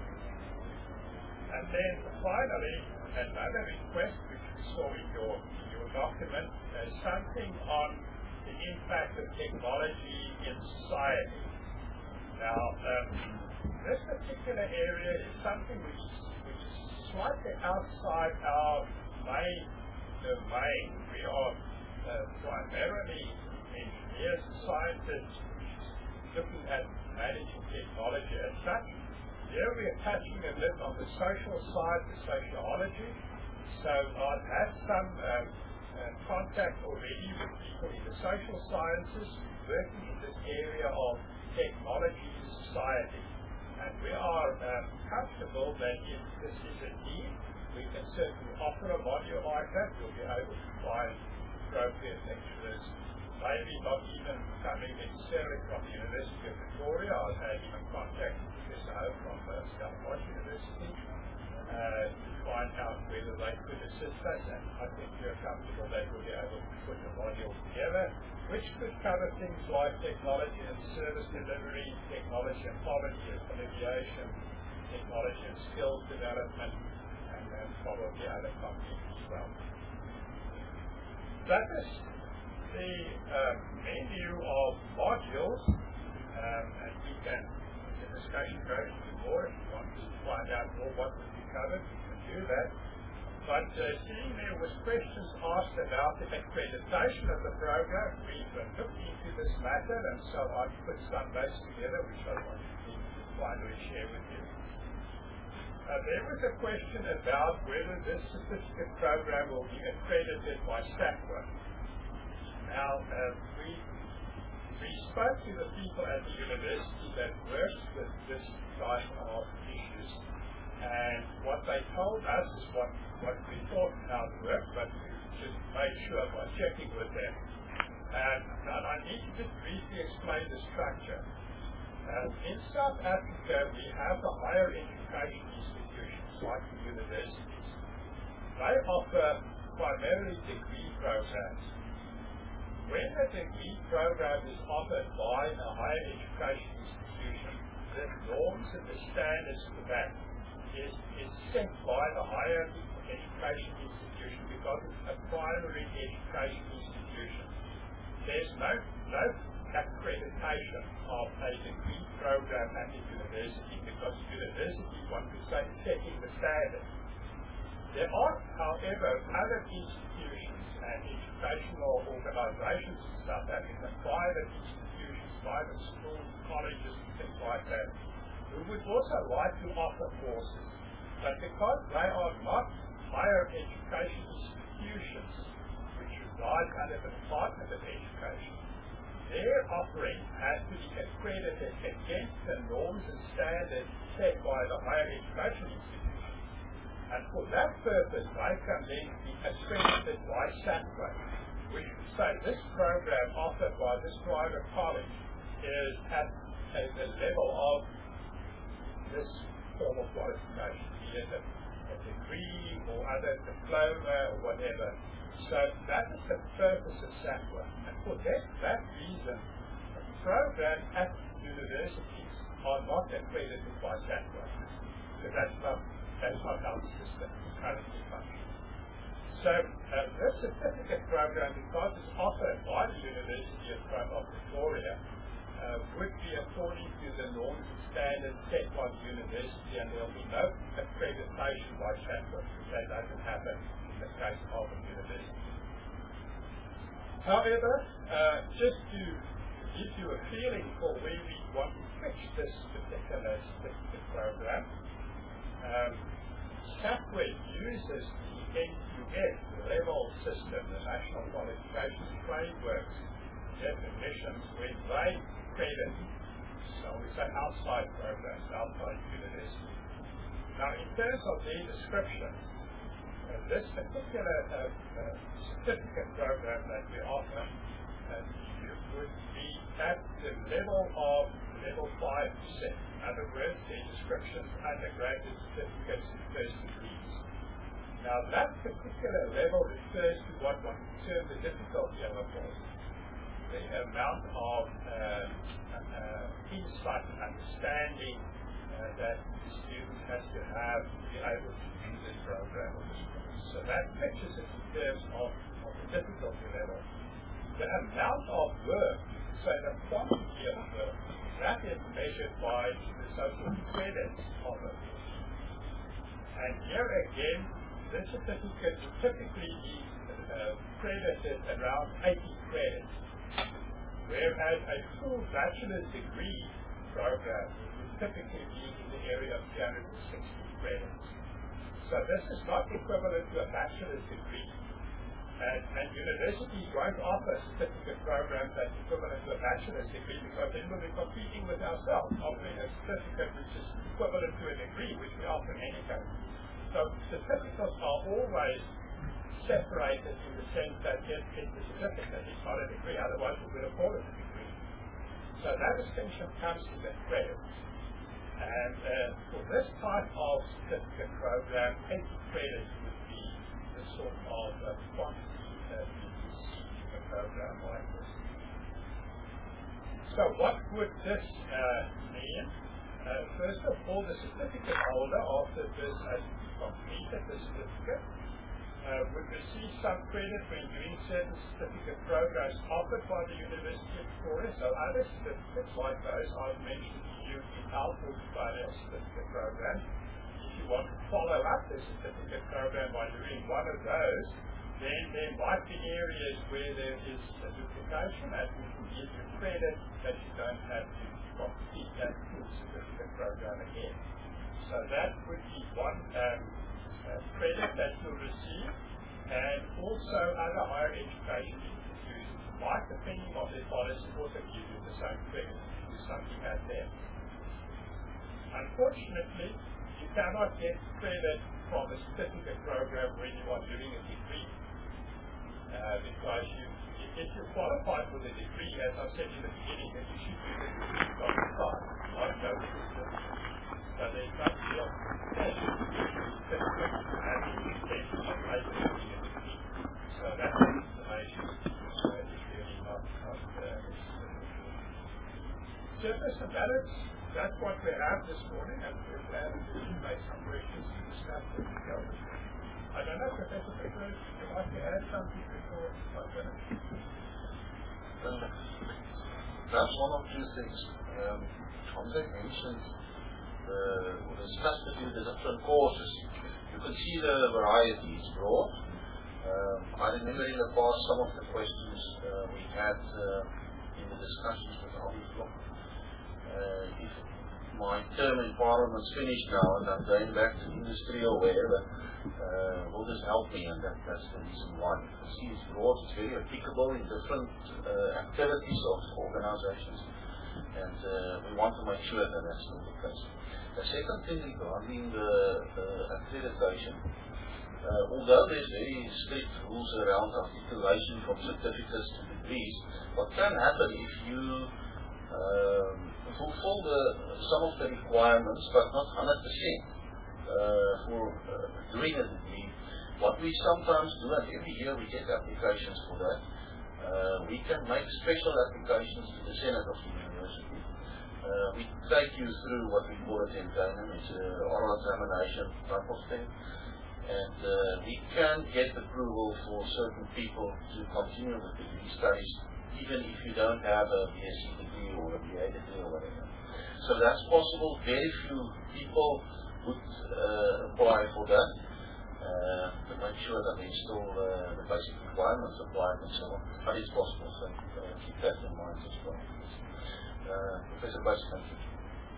And then finally, another request which we saw in your, in your document, uh, something on the impact of technology in society. Now, um, this particular area is something which is slightly outside our main domain. We are uh, primarily engineers and scientists looking at managing technology as such. Here we are touching a bit on the social side, the sociology. So I've had some uh, uh, contact already with people in the social sciences working in this area of technology in society. And we are um, comfortable that if this is a need, we can certainly offer a module like that. We'll be able to find appropriate lecturers, maybe not even coming necessarily from the University of Victoria. I've had even contact with Professor Ho from uh, Stellenbosch University uh, to find out whether they could assist us. And I think we're comfortable that we'll be able to put a module together, which could cover things like technology and service delivery, technology and poverty alleviation, technology and skills development, and then probably other topics as well. That is the uh, menu of modules, um, and we can, the discussion goes into more. If you want to find out more what would be covered, you can do that. But uh, seeing there was questions asked about the accreditation of the program, we've uh, looked into this matter, and so I've put some notes together which I want to finally share with you. Uh, there was a question about whether this certificate program will be accredited by SACWA. Now, uh, we, we spoke to the people at the university that works with this type of issues, and what they told us is what, what we thought how it worked, but we just made sure by checking with them. And, and I need to just briefly explain the structure. Uh, in South Africa, we have the higher education institutions like the universities. They offer primarily degree programs. When a degree program is offered by a higher education institution, the norms and the standards for that is, is set by the higher education institution because it's a primary education institution. There's no, no accreditation of a degree program at the university because the university, one could say, is setting the standard. There are, however, other institutions and educational organizations in South Africa, private institutions, private schools, colleges, and things like that, who would also like to offer courses. But because they are not higher education institutions, which lies under the Department of Education, their offering has to be accredited against the norms and standards set by the higher education institution. And for that purpose, they can then be accredited by SATWA, which would say this program offered by this private college is at a, the level of this form of qualification, be it a, a degree or other diploma or whatever. So that is the purpose of SATWA. And for that, that reason, programs at universities are not accredited by SATWA. So that's not, that's not how the system currently functions. So uh, this certificate program, because it's offered by the University of Victoria, uh, would be according to the norms and standards set by the university, and there will be no accreditation by SATWA. That doesn't happen in the case of a university. However, uh, just to give you a feeling for where we want to pitch this particular certificate program, um, SATWA uses the N Q F level system, the National Qualifications Frameworks definitions, when they credit, so we say outside programs, outside university. Now, in terms of their description, uh, this particular uh, uh, certificate program that we offer uh, would be at the level of level five percent. In other words, the descriptions undergraduate certificates and first degrees. Now, that particular level refers to what one term the difficulty level, the amount of uh, uh, insight and understanding uh, that the student has to have to be able to do this program or this course. So that pictures it in terms of, of the difficulty level. The amount of work, so the quantity of work, that is measured by the so-called credits of it. And here again, this certificate would typically be uh, credited around eighty credits, whereas a full bachelor's degree program would typically be in the area of three hundred sixty credits. So this is not equivalent to a bachelor's degree. And, and universities won't offer certificate programs that's equivalent to a bachelor's degree, because then we'll be competing with ourselves, offering a certificate which is equivalent to a degree, which we offer in any case. So certificates are always separated in the sense that it, it's a certificate, it's not a degree, otherwise we would have called it a degree. So that distinction comes in the credits. And uh, for this type of certificate program, eighty credits would be the sort of uh, quantity that you can see in a program like this. So what would this uh, mean? Uh, first of all, the certificate holder, after this has completed the certificate, uh, would receive some credit when doing certain certificate programs offered by the University of Victoria. So other certificates like those I've mentioned to you in our portfolio certificate program. If you want to follow up the certificate program by doing one of those, then there might be areas where there is a duplication, and we can give you credit that you don't have to complete that full certificate program again. So that would be one um, uh, credit that you'll receive, and also other higher education institutions might, depending on their policy, also give you the same credit to do something at them. Unfortunately, you cannot get credit from a certificate program when you are doing a degree, uh, because you, if you qualify for the degree, as I said in the beginning, then you should do the degree from the start, not go to the certificate. So there's no real certificate to have the intention of making a degree. So that information uh, is really not, not uh, surface and balance. That's what we have this morning, and we're glad to make some questions to discuss this together. I don't know, Professor Pickler, if you'd like to add something before I finish.
Uh, perhaps one or two things. Um, Andre mentioned the, we discussed with you the different courses. You can see the variety is broad. Um, I remember in the past some of the questions uh, we had uh, in the discussions with Aldi Vlok. Uh, if my term in Parliament's finished now and I'm going back to industry or wherever, uh, will this help me? And that, that's the reason why. You see, it's broad, it's very applicable in different uh, activities of organizations, and uh, we want to make sure that that's not the case. The second thing regarding the, the accreditation, uh, although there's very strict rules around articulation from certificates to degrees, what can happen if you um, fulfill the, some of the requirements but not one hundred percent uh, for uh, doing a degree, what we sometimes do, and every year we get applications for that, uh, we can make special applications to the Senate of the University. Uh, we take you through what we call a tentamen, it's an oral examination type of thing, and uh, we can get approval for certain people to continue with degree studies even if you don't have a B S c degree or a B A degree or whatever. So that's possible. Very few people would uh, apply for that, uh, to make sure that they still uh, the basic requirements applied and so on. But it's possible, so uh, keep that in mind as well. Uh, Professor Buys, thank you.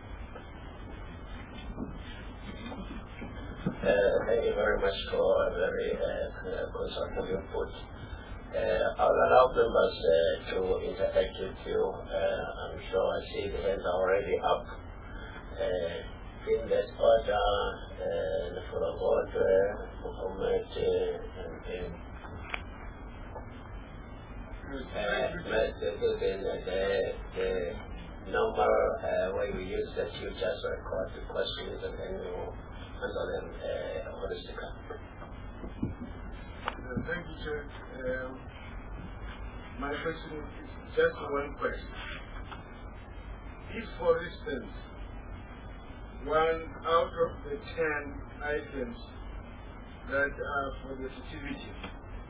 Uh, thank you very much for a very uh, constructive input. Uh, I'll allow members uh, to interact with you. Uh, I'm sure I see the hands are already up. Uh, in that order, uh, the full of order, Muhammad, uh, and then uh, the, the, the number uh, where we use that you just record the questions and then you answer them uh, holistically.
Uh, thank you, Chair. Um, my question is just one question. If, for instance, one out of the ten items that are for the certificate,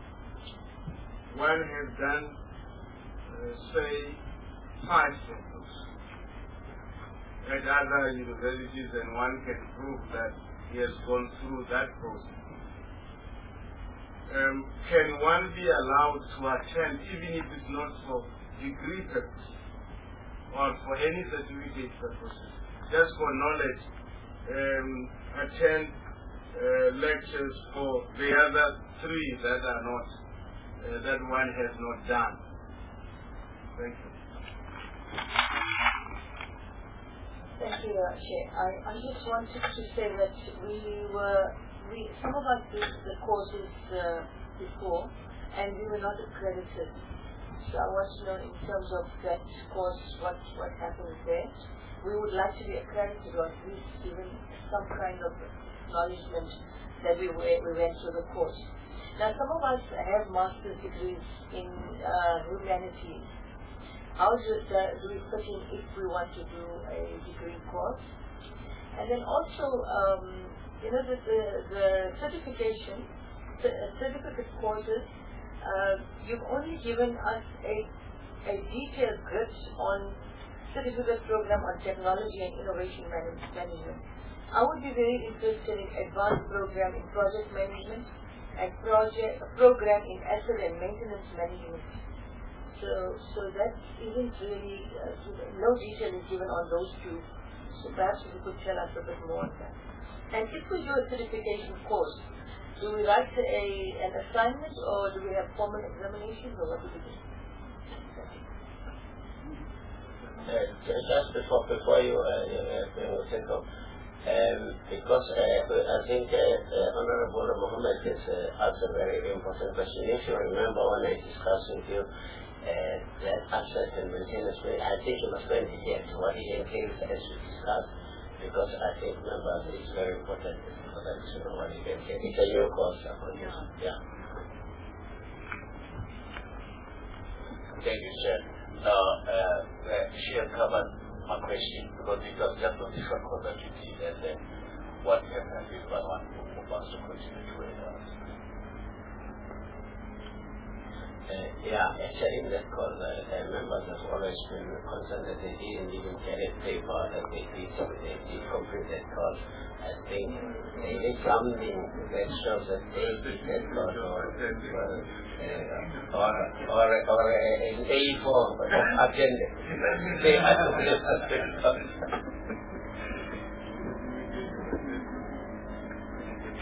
one has done, uh, say, five samples at other universities, and one can prove that he has gone through that process. Um, can one be allowed to attend, even if it's not for degree purposes or for any certificate purposes, just for knowledge, um, attend uh, lectures for the other three that are not, uh, that one has not done? Thank you.
Thank you, uh, Chair. I, I just wanted to say that we were, we, some of us did the courses uh, before, and we were not accredited. So I want to know in terms of that course, what, what happens there. We would like to be accredited, or at least given some kind of acknowledgement that we, were, we went through the course. Now, some of us have master's degrees in uh, humanities. How do, the, do we put in if we want to do a degree course? And then also, um, you know, the, the, the certification, the certificate courses, uh, you've only given us a, a detailed grid on certificate program on technology and innovation management. I would be very interested in advanced program in project management and project program in asset and maintenance management. So, so that isn't really, uh, no detail is given on those two. So perhaps you could tell us a bit more on that. And if we do a certification course, do we write a, an assignment, or do we have formal examinations, or what do we do?
Uh, just before, before you, uh, you take up, um, because uh, I think uh, uh, Honorable Mohammed has uh, asked a very important question. If you remember when I discussed with you uh, that asset and maintenance, I think you must go into depth what it entails as we discussed, because I think, remember, it's very important for them to know what it entails. It's a new course. Yeah. yeah.
Thank you, sir. Now, uh, uh, she has covered my question, because it was just on this one that you did, and then what happens if I want to wants to continue to advance.
Uh, yeah, actually in that call, uh, the members have always been concerned that they didn't even get a paper that they did, they did complete that course. I think they did something that shows that they did that course, or, or, uh, or, or, or uh, an A form, but agenda. They had to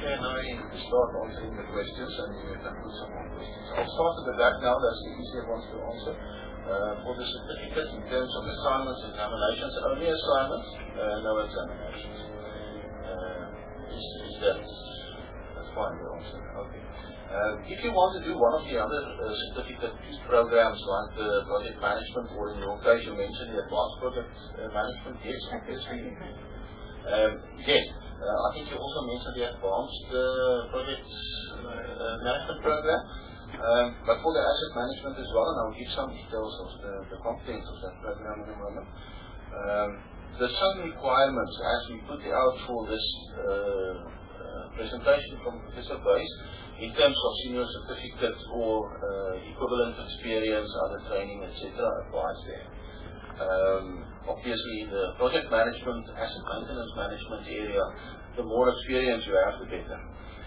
can I start answering the questions and you can put some more questions. I'll start at the back now, that's the easier ones to answer. Uh, for the certificates, in terms of assignments, examinations, only assignments, uh, no examinations. Uh, is, is that, that's fine, the answer, okay. Uh, if you want to do one of the other uh, certificate programs like the project management, or in your case you mentioned the advanced project uh, management, yes, obviously. Um, yes, uh, I think you also mentioned the advanced uh, project uh, management program, um, but for the asset management as well, and I'll give some details of the, the contents of that program in a moment. Um, there's some requirements as we put out for this uh, uh, presentation from Professor Buys in terms of senior certificate or uh, equivalent experience, other training, et cetera applies there. Um, obviously, the project management, asset maintenance management area, the more experience you have, the better.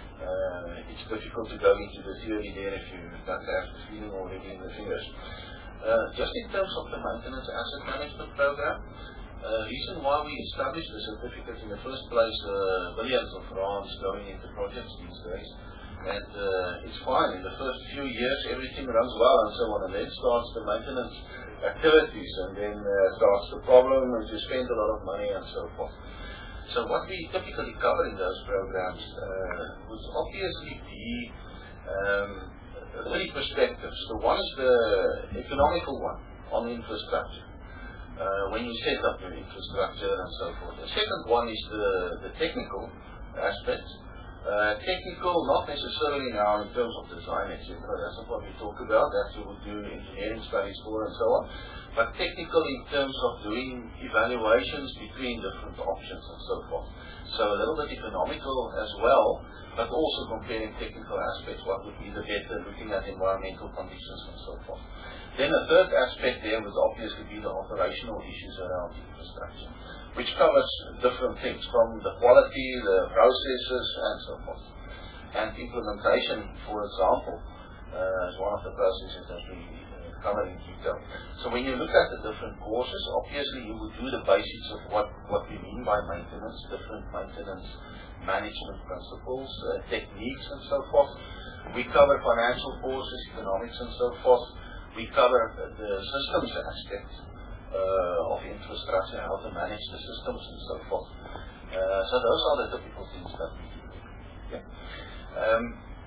Uh, it's difficult to go into the theory there if you don't have the feeling already in the fingers. Uh, just in terms of the maintenance asset management program, uh, reason why we established the certificate in the first place, uh, billions of rands going into projects these days. And uh, it's fine, in the first few years everything runs well and so on, and then starts the maintenance activities, and then uh, starts the problem, and you spend a lot of money and so forth. So what we typically cover in those programs uh, would obviously be um, three perspectives. The one is the economical one on infrastructure, uh, when you set up your infrastructure and so forth. The second one is the, the technical aspects. Uh, technical, not necessarily now in terms of design, et cetera. That's not what we talk about. That you would do engineering studies for and so on. But technical in terms of doing evaluations between different options and so forth. So a little bit economical as well, but also comparing technical aspects, what would be the better, looking at environmental conditions and so forth. Then the third aspect there would obviously be the operational issues around the infrastructure, which covers different things from the quality, the processes, and so forth. And implementation, for example, uh, is one of the processes that we uh, cover in detail. So when you look at the different courses, obviously you would do the basics of what, what we mean by maintenance, different maintenance management principles, uh, techniques, and so forth. We cover financial courses, economics, and so forth. We cover uh, the systems aspect Uh, of infrastructure, how to manage the systems and so forth. Uh, so those are the typical things that we do. Yeah. Um,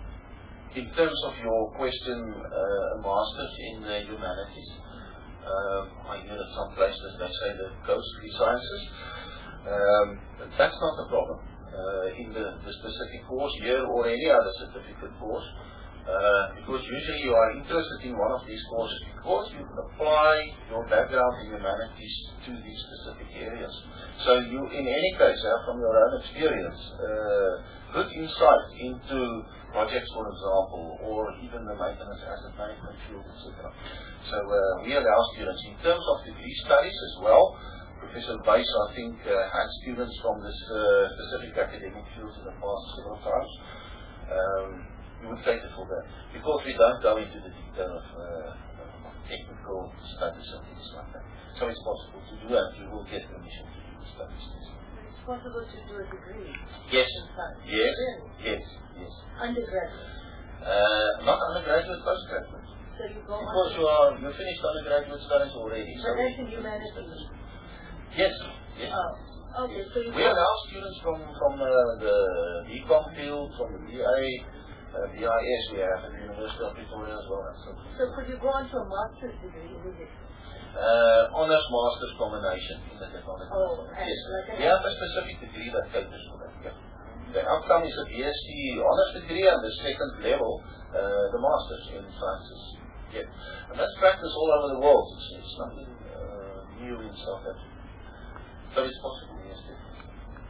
in terms of your question, uh, a master's in the humanities, um, I hear at some places they say the ghostly sciences. Um, that's not a problem uh, in the, the specific course here or any other certificate course. Uh, because usually you are interested in one of these courses because you can apply your background in humanities to these specific areas. So you, in any case, have from your own experience, uh, good insight into projects, for example, or even the maintenance asset management field, et cetera. So uh, we allow students, in terms of degree studies as well, Professor Buys, I think, uh, had students from this uh, specific academic fields in the past several times. Um, We would cater for that, because we don't go into the detail of uh, technical studies and things like that. So it's possible to do, and you will get permission to do the studies.
It's possible to do a degree.
Yes.
In science.
Yes.
Really?
Yes. Yes.
Undergraduate.
Uh, not undergraduate, postgraduate.
So you go
because
on.
you are you finished undergraduate studies already.
But that's in humanities.
Yes. Yes.
Oh. Okay. So you
we allow students from from uh, the B Com field, from the B A. Uh, B I S we have at the University of Pretoria as well. So,
so could you go on to a master's degree with it?
Uh, honors master's combination in the technology.
Oh,
yes.
Like
we have a specific degree that caters for that. Yeah. The outcome is a B S c honors degree, and the second level, uh, the master's in sciences. Yeah. And that's practiced all over the world. It's, it's nothing uh, new in South Africa. So it's possible, yes, definitely.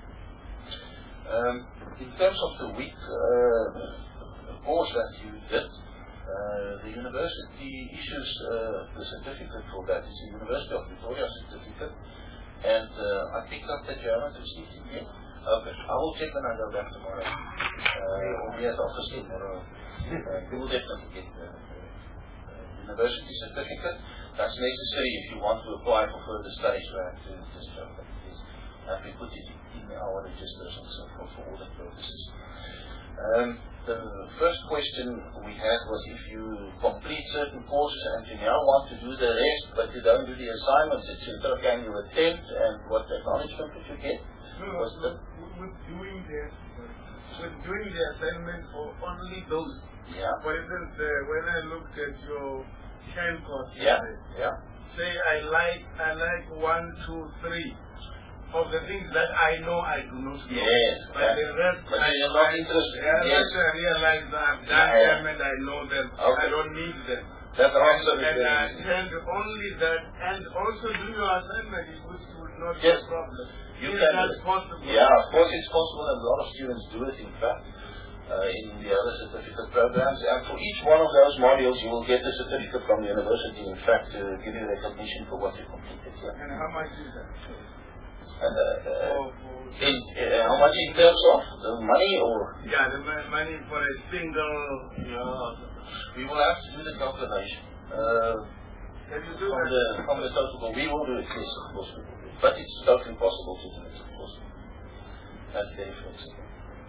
Um, in terms of the week, uh, course that you did, uh, the university issues uh, the certificate for that. It's a University of Pretoria certificate, and uh, I picked up that you haven't received it yet. Okay, I will check when I go back tomorrow. Uh, or we at office tomorrow. Uh, you will definitely get the uh, university certificate. That's necessary if you want to apply for further studies. You have to just show that it is. And we put it in our registers and so forth for all the purposes. Um, the first question we had was if you complete certain courses and you now want to do the rest but you don't do the assignments, et cetera, can you attempt and what acknowledgement did you get?
No,
was
no, with doing the with doing the assignment for only those.
Yeah.
For instance, uh, when I looked at your ten course,
Yeah. Yeah.
say I like I like one, two, three of the things that I know I do not know.
Yes.
But
yeah.
the rest
but
I,
you're not
I,
interested.
I
Yes.
I realize that I've done
Yeah, yeah.
them and I know them.
Okay.
I don't need them.
That answer
And,
is
and I
very
tend only that, and also do your assignment, which would not
Yes.
be a problem.
You
If
can
that's
do it.
possible.
Yeah, of course it's possible, and a lot of students do it, in fact, uh, in the other certificate programs. And for each one of those modules, you will get a certificate from the university, in fact, to give you recognition for what you completed. Yeah.
And how much is that?
And, uh, uh,
For, for
in, uh, how much in terms of the money, or
yeah, the mo- money for a single.
yeah, we will have to do the calculation. Uh,
Can you do
from
that?
the from the total, we will do it. Yes, of course we will do it. But it's totally possible to do it, of course. That's very flexible.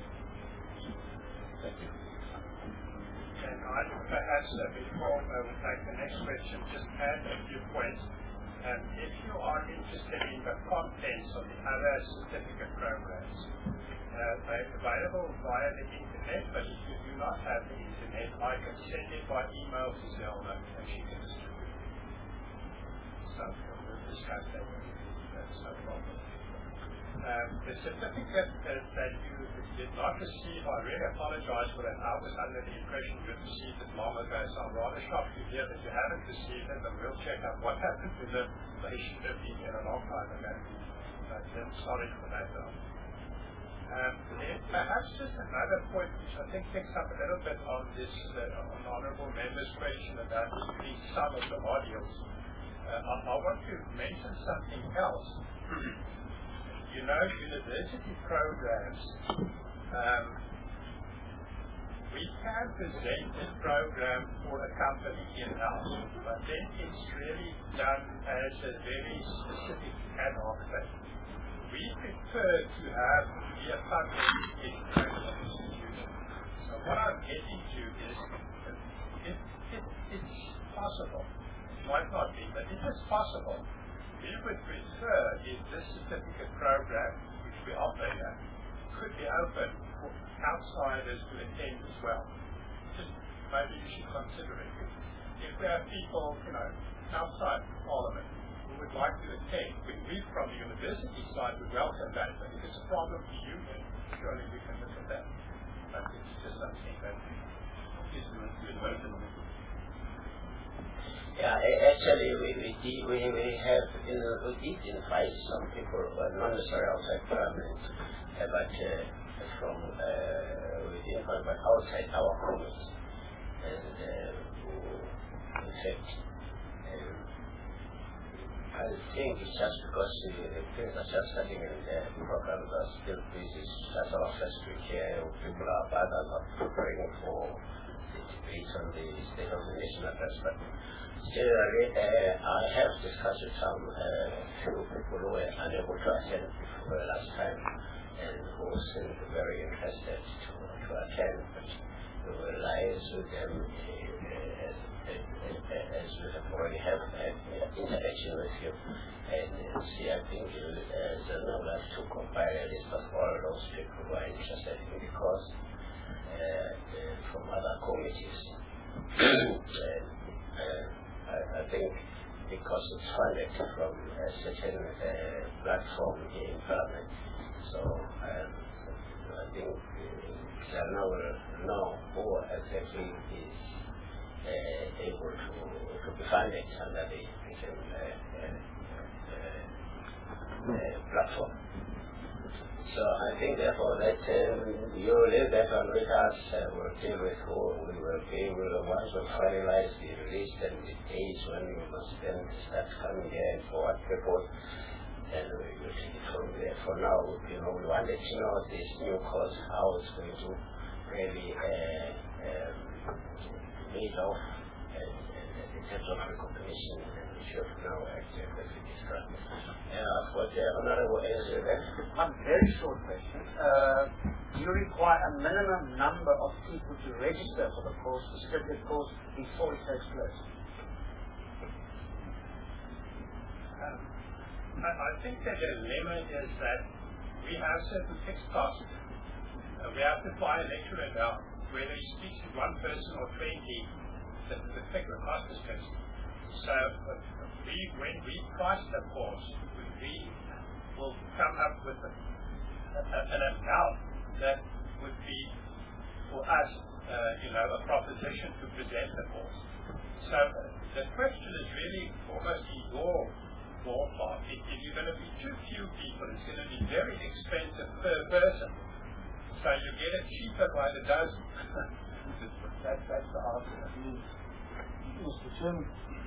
Thank you.
And I would perhaps, uh, before I would take the next question, just add a few points. Um, if you are interested in the contents of the other certificate programs, uh, they're available via the internet, but if you do not have the internet, I can send it by email to Zelda and she can distribute it. So we'll discuss that with you. That's no problem. Um, the certificate uh, that you did not receive, I really apologize for that. I was under the impression you had received it long ago, so I'm rather shocked to hear that you haven't received it, and we'll check out what happened to them. They should have been here a long time ago. But I'm sorry for that, though. Um, then perhaps just another point which I think picks up a little bit on this uh, on the Honourable Member's question about the sum of the modules. Uh, I, I want to mention something else. You know, university programs, um, we can present this program for a company in-house, but then it's really done as a very specific ad hoc thing. We prefer to have be a public educational institution. So what I'm getting to is, if, if it's possible, it might not be, but if it's possible, we would prefer if this certificate program, which we offer here, could be open for outsiders to attend as well. Just maybe you should consider it. If, if there are people, you know, outside Parliament who would like to attend, we, we from the university side would welcome that. But if it's a problem for you, then surely we can look at that. But it's just something that is welcome.
Yeah, actually, we we did, we, we have in, we did invite some people, but not necessarily outside Parliament, uh, but uh, from uh, within Parliament, but outside our community. And uh, in fact, um, I think it's just because the things are just starting and the programs are still busy. It's just our first week here. People are bad and not preparing for the debates on the state of the nation address. But generally, uh, I have discussed with some uh, few people who were unable to attend before last time and who seemed very interested to, to attend. But we will liaise with them uh, as, as, as we have already have uh, interaction with you. And uh, see, I think uh, Zelda will have to compile a list of all those people who are interested in the course uh, uh, from other committees. and, uh, I, I think because it's funded from a certain uh, platform in Parliament. So um, I think Zelda will know who exactly is uh, able to, to be funded under the same uh, uh, uh, uh, platform. So I think therefore that um, you leave that one with us, uh, we'll deal with who we will be, we'll once we finalize the list and the dates when we must then start coming here and forward people, and we will take it from there. For now, you know, we wanted to know this new course, how it's going to really uh, um, meet off and, and, and in terms of recognition, and we should now actually discuss. And I've got the Honorable answer that.
One very short question. Uh, do you require a minimum number of people to register for the course, the certificate course, before it takes place?
Um, I, I think the dilemma is that we have certain fixed costs. Uh, we have to buy a lecturer now. Whether he speaks to one person or twenty, the, the figure cost is fixed. So uh, we, when we price the course, we will come up with a, a, an amount that would be, for us, uh, you know, a proposition to present the course. So uh, the question is really almost in your ballpark. If, if you're going to be too few people, it's going to be very expensive per person. So you get it cheaper by the dozen. that, that's the argument.
Mister Chairman,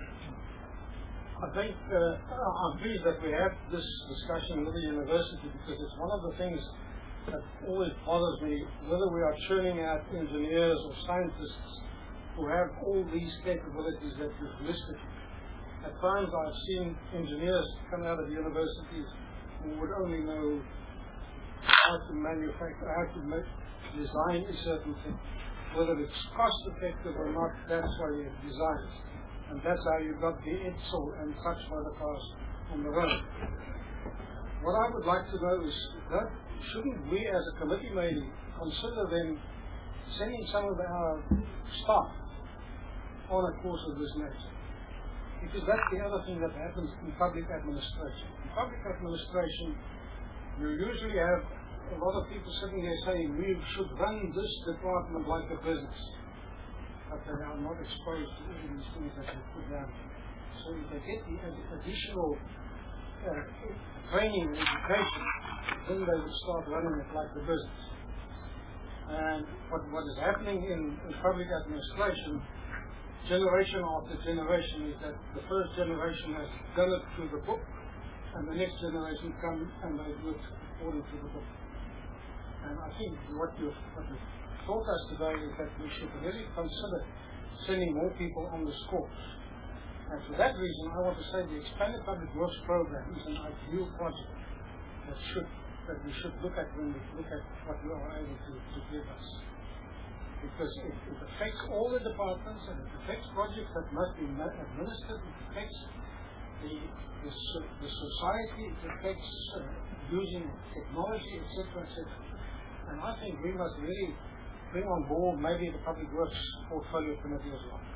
I think uh, I'm pleased that we have this discussion with the university, because it's one of the things that always bothers me, whether we are churning out engineers or scientists who have all these capabilities that you've listed. At times I've seen engineers come out of universities who would only know how to manufacture, how to make, design a certain thing. Whether it's cost effective or not, that's why you design it. And that's how you got the Edsel and such other cars on the road. What I would like to know is that shouldn't we as a committee maybe consider then sending some of our staff on a course of this nature? Because that's the other thing that happens in public administration. In public administration, you usually have a lot of people sitting there saying we should run this department like a business. But they are not exposed to all these things that they put down. So if they get the ad additional uh, training and education, then they would start running it like a business. And what, what is happening in, in public administration, generation after generation, is that the first generation has done it through the book, and the next generation come and they do it according to the book. And I think what you've, what you've taught us today is that we should really consider sending more people on this course. And for that reason, I want to say the Expanded Public Works Program is an ideal project that should that we should look at when we look at what we are able to, to give us. Because it, it affects all the departments, and it affects projects that must be administered, it affects the, the, the society, it affects uh, using technology, et cetera, et cetera. And I think we must really bring on board maybe the Public Works Portfolio Committee as well.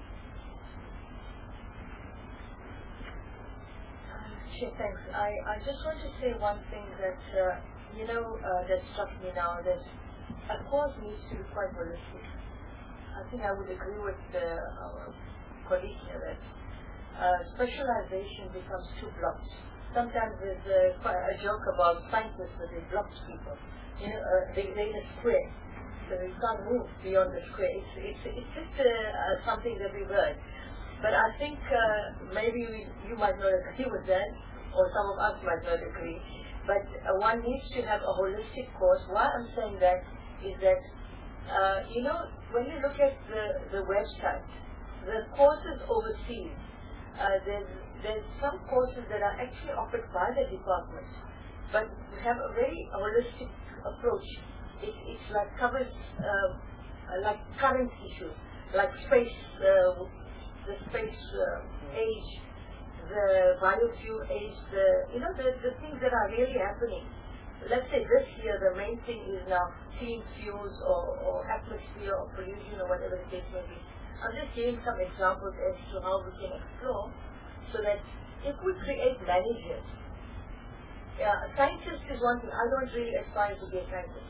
Sure, thanks. I, I just want to say one thing that, uh, you know, uh, that struck me now, that a course needs to be quite holistic. I think I would agree with uh, our colleague here that uh, specialization becomes too blocked. Sometimes there's uh, quite a joke about scientists that they block people. You know, uh, they, they're in a square, so you can't move beyond the square. It's, it's, it's just uh, uh, something that we've heard. But I think uh, maybe we, you might not agree with that, or some of us might not agree. But uh, one needs to have a holistic course. Why I'm saying that is that, uh, you know, when you look at the, the website, the courses overseas, uh, there's, there's some courses that are actually offered by the department, but have a very holistic approach. It, it's like covers uh, like current issues, like space, uh, the space uh, age, the biofuel age, the you know the, the things that are really happening. Let's say this year the main thing is now clean fuels or, or atmosphere or pollution or whatever the case may be. I'm just giving some examples as to how we can explore, so that if we create managers. Yeah, scientist is one thing. I don't really aspire to be a scientist.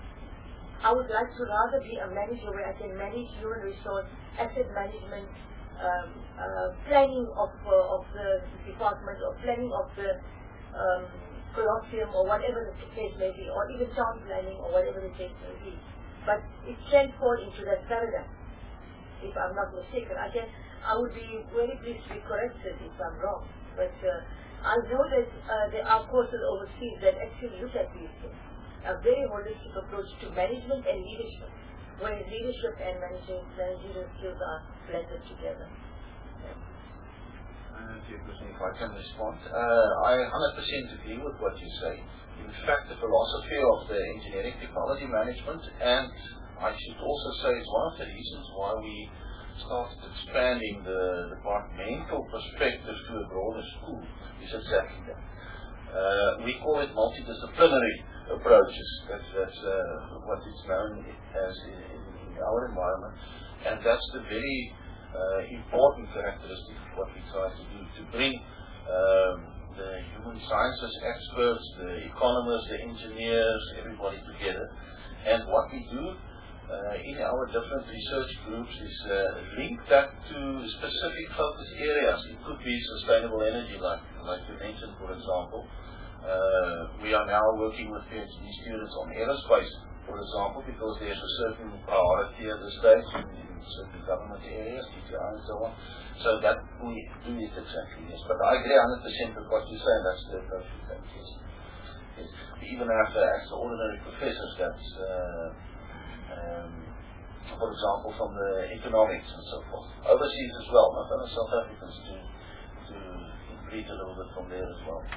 I would like to rather be a manager where I can manage human resource, asset management, um, uh, planning of uh, of the department, or planning of the um, colloquium, or whatever the case may be, or even town planning, or whatever the case may be. But it can fall into that paradigm, if I'm not mistaken. I can. I would be very pleased to be corrected if I'm wrong. But uh, I know that uh, there are courses overseas that actually look at these things. A very holistic approach to management and leadership, where leadership and managing managerial skills are blended together. Yeah.
Uh, if I can respond. Uh, I one hundred percent agree with what you say. In fact, the philosophy of the engineering technology management, and I should also say it's one of the reasons why we started expanding the departmental perspective to a broader school, is exactly that. Uh, we call it multidisciplinary approaches. That's, that's uh, what is known as in, in our environment, and that's the very uh, important characteristic of what we try to do, to bring um, the human sciences experts, the economists, the engineers, everybody together. And what we do uh, in our different research groups is uh, link that to specific focus areas. It could be sustainable energy, like, like you mentioned, for example. Uh, we are now working with PhD students on aerospace, for example, because there's a certain priority at the stage in, in certain government areas, T T I and so on. So that we do it exactly, yes. But I agree one hundred percent with what you say, and that's the approach we take, yes. Yes. We even have uh, extraordinary professors that's, uh, um, for example, from the economics and so forth. Overseas as well, not only South Africans, to, to increase a little bit from there as well.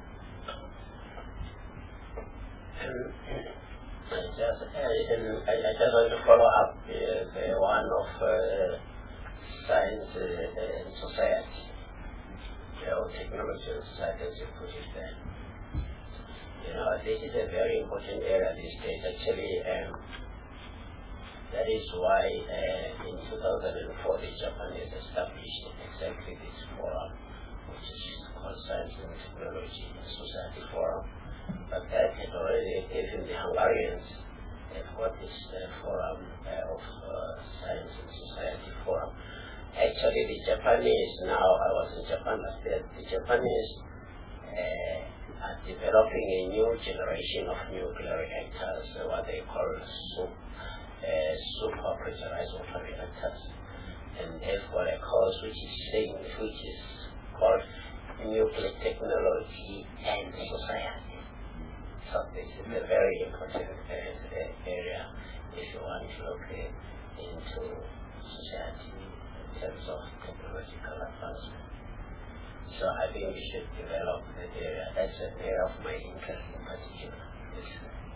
I just, I, I just want to follow up with uh, one of uh, science uh, and society, or technology and society, as you put it there. You know, this is a very important area these days. Actually, um, that is why uh, in two thousand four the Japanese established exactly this forum, which is called Science and Technology and Society Forum. But that had already, even the Hungarians have got this uh, forum uh, of uh, Science and Society Forum. Actually, the Japanese now, I was in Japan last year, the Japanese uh, are developing a new generation of nuclear reactors, uh, what they call super, uh, super pressurized water reactors. And they've got a course which is saying, which is called Nuclear Technology and Society. So this is a very important uh, area if you want to look uh, into society in terms of technological advancement. So I think we should develop that area. That's an area of my interest in particular. Yes.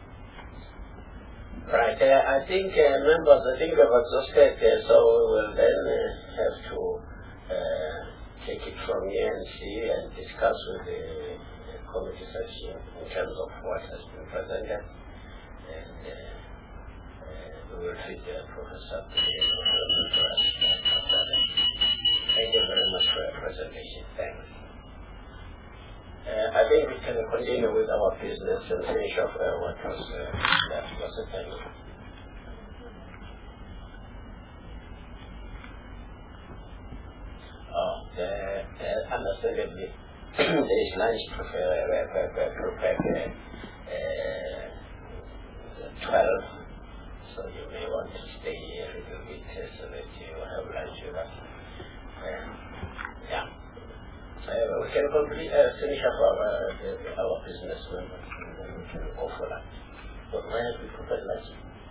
Right, uh, I think uh, members, I think I've exhausted, uh, so we will then uh, have to uh, take it from here and see and discuss with the committee section in terms of what has been presented, and uh, uh, we will feed the professor to the Thank you very much for your presentation. Thanks. Uh, I think we can continue with our business and finish off uh, what was uh, left for September. Oh, the, the understandably, there is lunch prepared at twelve, so you may want to stay here a little bit uh, so that you have lunch with us. Uh, yeah. Uh, we can complete, uh, finish up our, uh, our business members and then we can go for lunch. But why have we prepared lunch?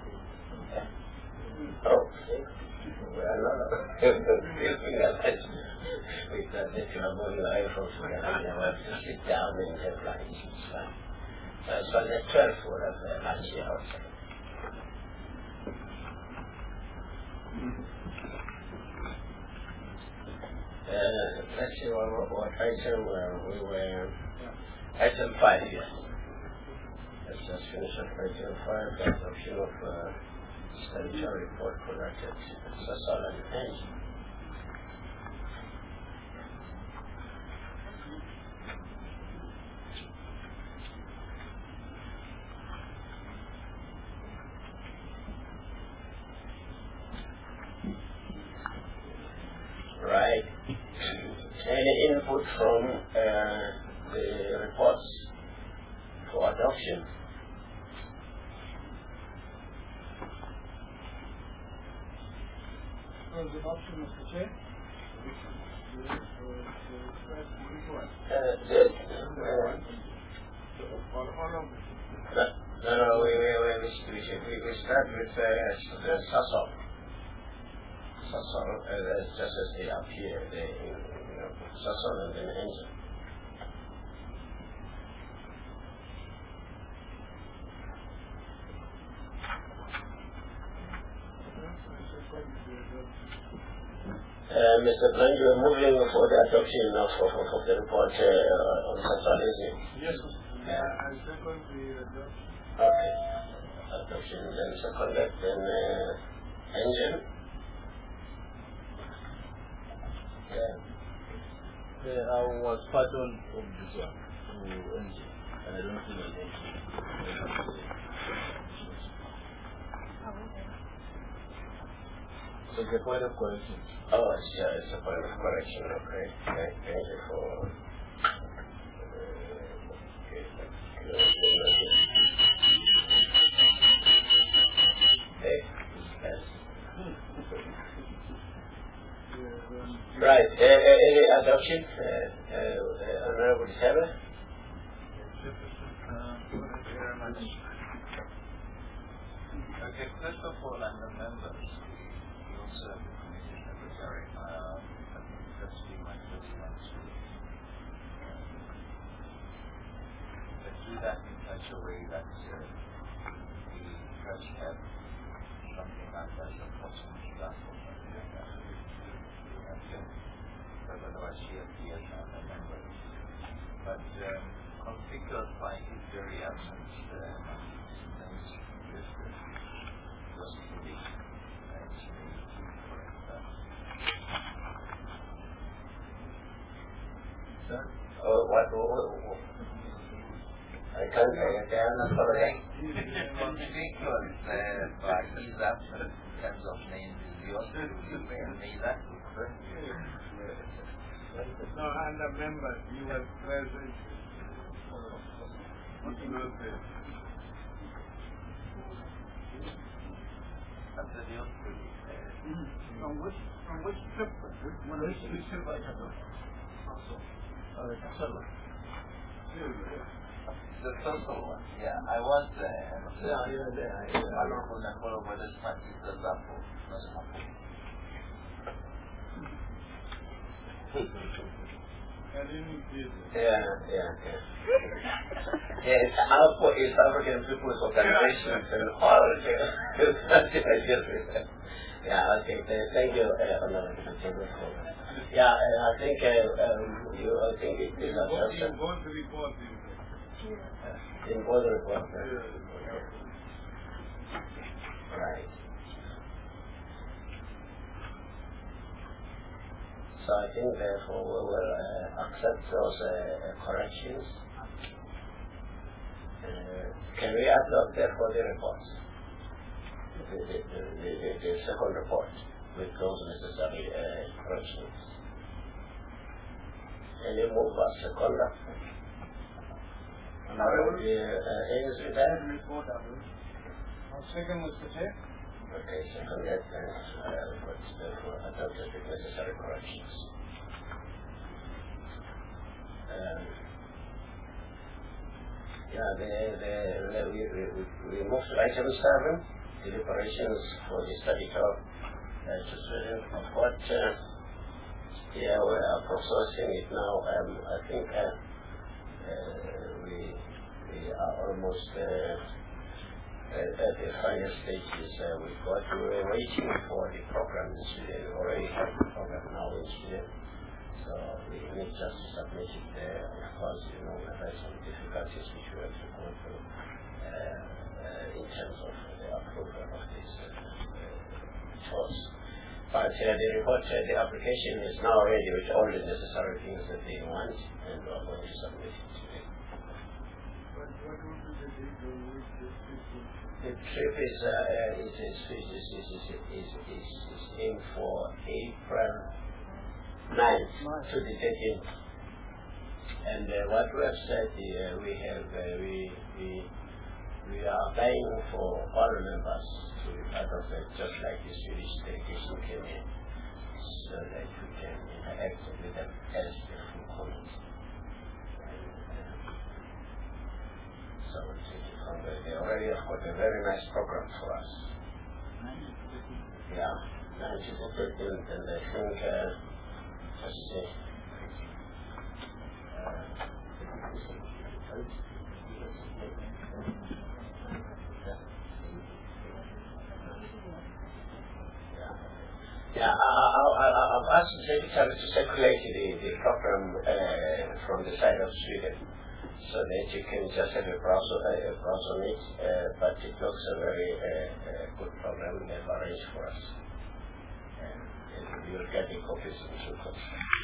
Yeah. Oh, see? We are not looking at lunch. We thought that you are moving away from food and you have to sit down and have lunch. It's fine. So as far as twelve, we'll have uh, lunch here outside. Uh, let's see what, what item uh, we were. Item five, yes. Let's just finish up item five. That's a few of uh, statutory report collected. Sasol and Engie. Right. Any input from uh, the reports for adoption?
For the adoption, Mister Chair?
Uh, the, uh, no, no, we, we, we, we, we, we start with uh, the Sasol. Sasol, uh, just as they appear, they, you know, Sasson and then Angel. Uh, Mister Blank, you are moving for the adoption of, of, of the report uh, on centralism.
Yes, sir.
Yeah.
I second the adoption.
Okay. Adoption, then seconded, then uh, Angel. Yeah.
Yeah, I was part of this one to Angel, and I don't think it's Angel. So it's a point of correction.
Oh, it's, yeah, it's a point of correction. Okay. Thank, thank you for. Hey, yes. Right. Uh, uh, any adoption? Uh, uh, uh, Honorable Seba?
Thank you very much. Okay, first of all, I'm the members. We also have the committee secretary. Uh, I think that's been my first one to but do that in such a way that uh, we first have something like that as a possible platform. Because otherwise she appears as a member. But um, configured by his very absence, uh, things listed was fully actually correct. Sir?
Oh, what? what, what? I can't say it. I'm not correct.
Configured uh, by his absence in terms of names is yours. You may have made that correct.
No, and the member, he was present. What do you say?
After the other
From which, from which trip? Which one is
which trip I have? Uh, Casella. The social one, yeah. I was there. And
Yeah, you were there.
I don't remember whether it's my sister Zapo.
I didn't see it.
Yeah, yeah, yeah. Yeah, it's ALPO, it's African People's Organization, and all the yeah, okay, thank you, uh, Honorable Secretary. Yeah, uh, I think, uh, um, you, I think it is a
What do you want to report in
important report. Uh, right. So I think therefore we will uh, accept those uh, corrections. Uh, can we adopt therefore the report? The, the, the, the, the second report with those necessary uh, corrections. Any move as second? Now the uh, is with that?
I'll second Mister Chair.
Okay, second that uh, report therefore adopted with necessary corrections. Um, yeah, the, the, the, we, we, we move to item seven, deliberations for the study of uh, to student of what uh, yeah, we are processing it now. Um, I think uh, uh, we, we are almost uh, at, at the final stages. Uh, we've got, we were waiting for the program in Sweden. We already have the program now in Sweden. So we need just to submit it there. Of course, you know, we have some difficulties which we have to go through uh, uh, in terms of the approval of this uh, uh, choice. But uh, the report, uh, the application is now ready with all the necessary things that they want, and we are going to submit it today.
What, what will be the date on which this is?
The trip is, uh, is, is, is, is, is, is, is, is, is aimed for April ninth to the thirteenth. And uh, what we have said, uh, we have, uh, we, we, we are applying for all members to be part of it, just like the Swedish delegation came in, so that we can interact with them as the full committee. And, uh, so we'll take it from there. They already have got a very nice program for us. Yeah, ninth to the thirteenth, and I think, uh, let's see, Yeah, I, I, I, I've asked the Secretary to circulate the, the program uh, from the side of Sweden, so that you can just have a browse, uh, a browse on it, uh, but it looks a very uh, uh, good program they've arranged for us. And, and you'll get the copies in due course.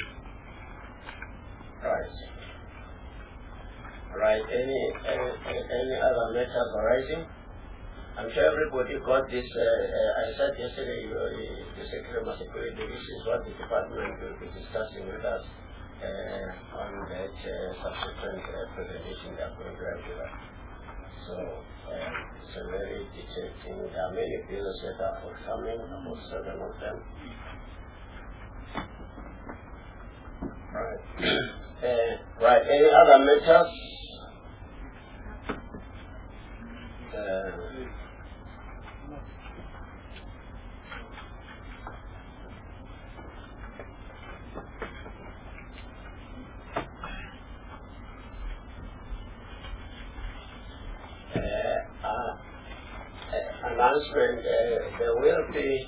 Right. Right, any, any, any other matters arising? I'm sure everybody got this. Uh, uh, I said yesterday, uh, the Secretary must agree that this is what the department will be discussing with us uh, on that uh, subsequent uh, presentation that we're going to have with us. So uh, it's a very detailed thing. There are many bills that are forthcoming, about seven of them. Right. uh, right. Any other matters? Uh, announcement, uh, there will be,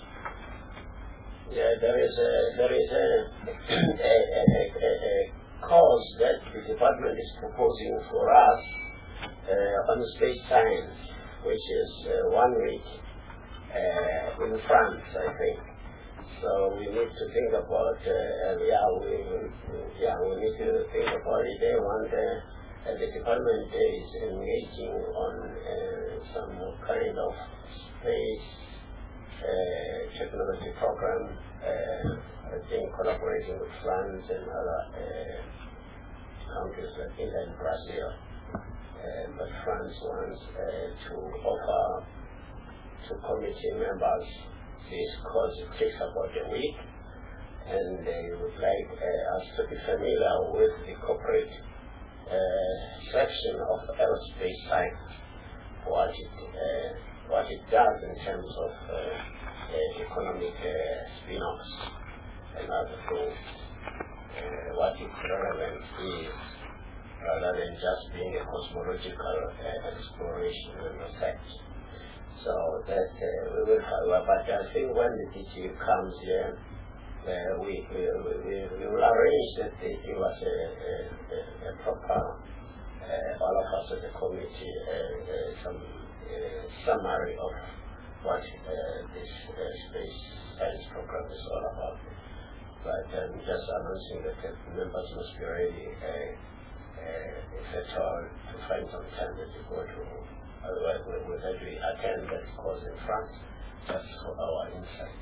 yeah, there is a, there is a, a, a, a, a course that the department is proposing for us uh, on space science, which is uh, one week uh, in France, I think. So we need to think about, uh, yeah, we, yeah, we need to think about it. They want uh, the department is engaging on uh, some kind of space uh, technology program, uh, I think collaborating with France and other uh, countries like India and Brazil. Uh, but France wants uh, to offer to committee members this course. It takes about a week, and they would like uh, us to be familiar with the corporate uh, section of aerospace science, what it uh, what it does in terms of uh, uh, economic uh, spin-offs and other things, uh, what its relevance is, rather than just being a cosmological uh, exploration and research. So that uh, we will have, but I think when the D T U comes here, uh, we, we, we, we will arrange that they give us a, a, a, a proper, uh, all of us as a committee, uh, uh, some uh, summary of what uh, this uh, space science program is all about. But I'm um, just announcing that the members must be ready, uh, uh, if at all, to find some time that you go to. Otherwise, we will have to attend that course in France just for our insight.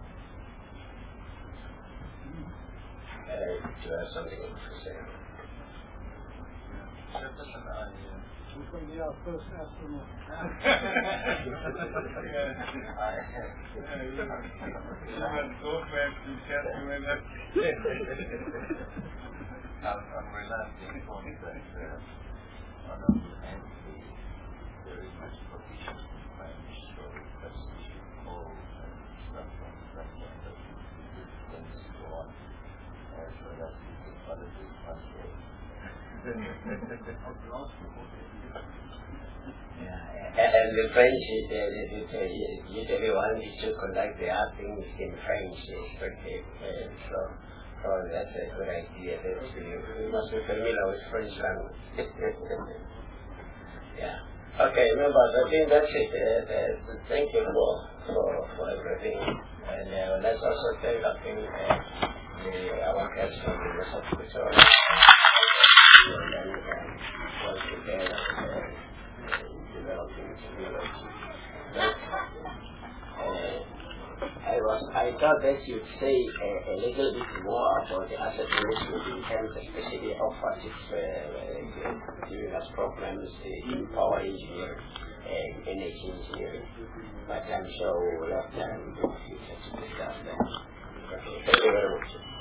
Uh, do you have something to say?
Who's going to be our first astronaut?
I'm reluctant to inform you that uh, on the entity there is much provision in French, so that's the whole stuff from that point of view. Things go on. Uh, so that's the politics translate.
Yeah, and the French, they, they, they, usually one is to conduct the art things in French, especially, uh, so probably that's a good idea. That we must be familiar with French language. Yeah. Okay, members, I think that's it. Uh, uh, thank you for, for, for everything. And uh, let's also thank, I think, uh, the, our guests from the hospital. And then uh, once again, uh, developing technology. But, uh, I was, I thought that you'd say uh, a little bit more about the asset management in terms especially of what it's uh, giving us problems in power engineering and energy engineering. But I'm sure we will have time in the future to discuss that. Okay, thank you very much.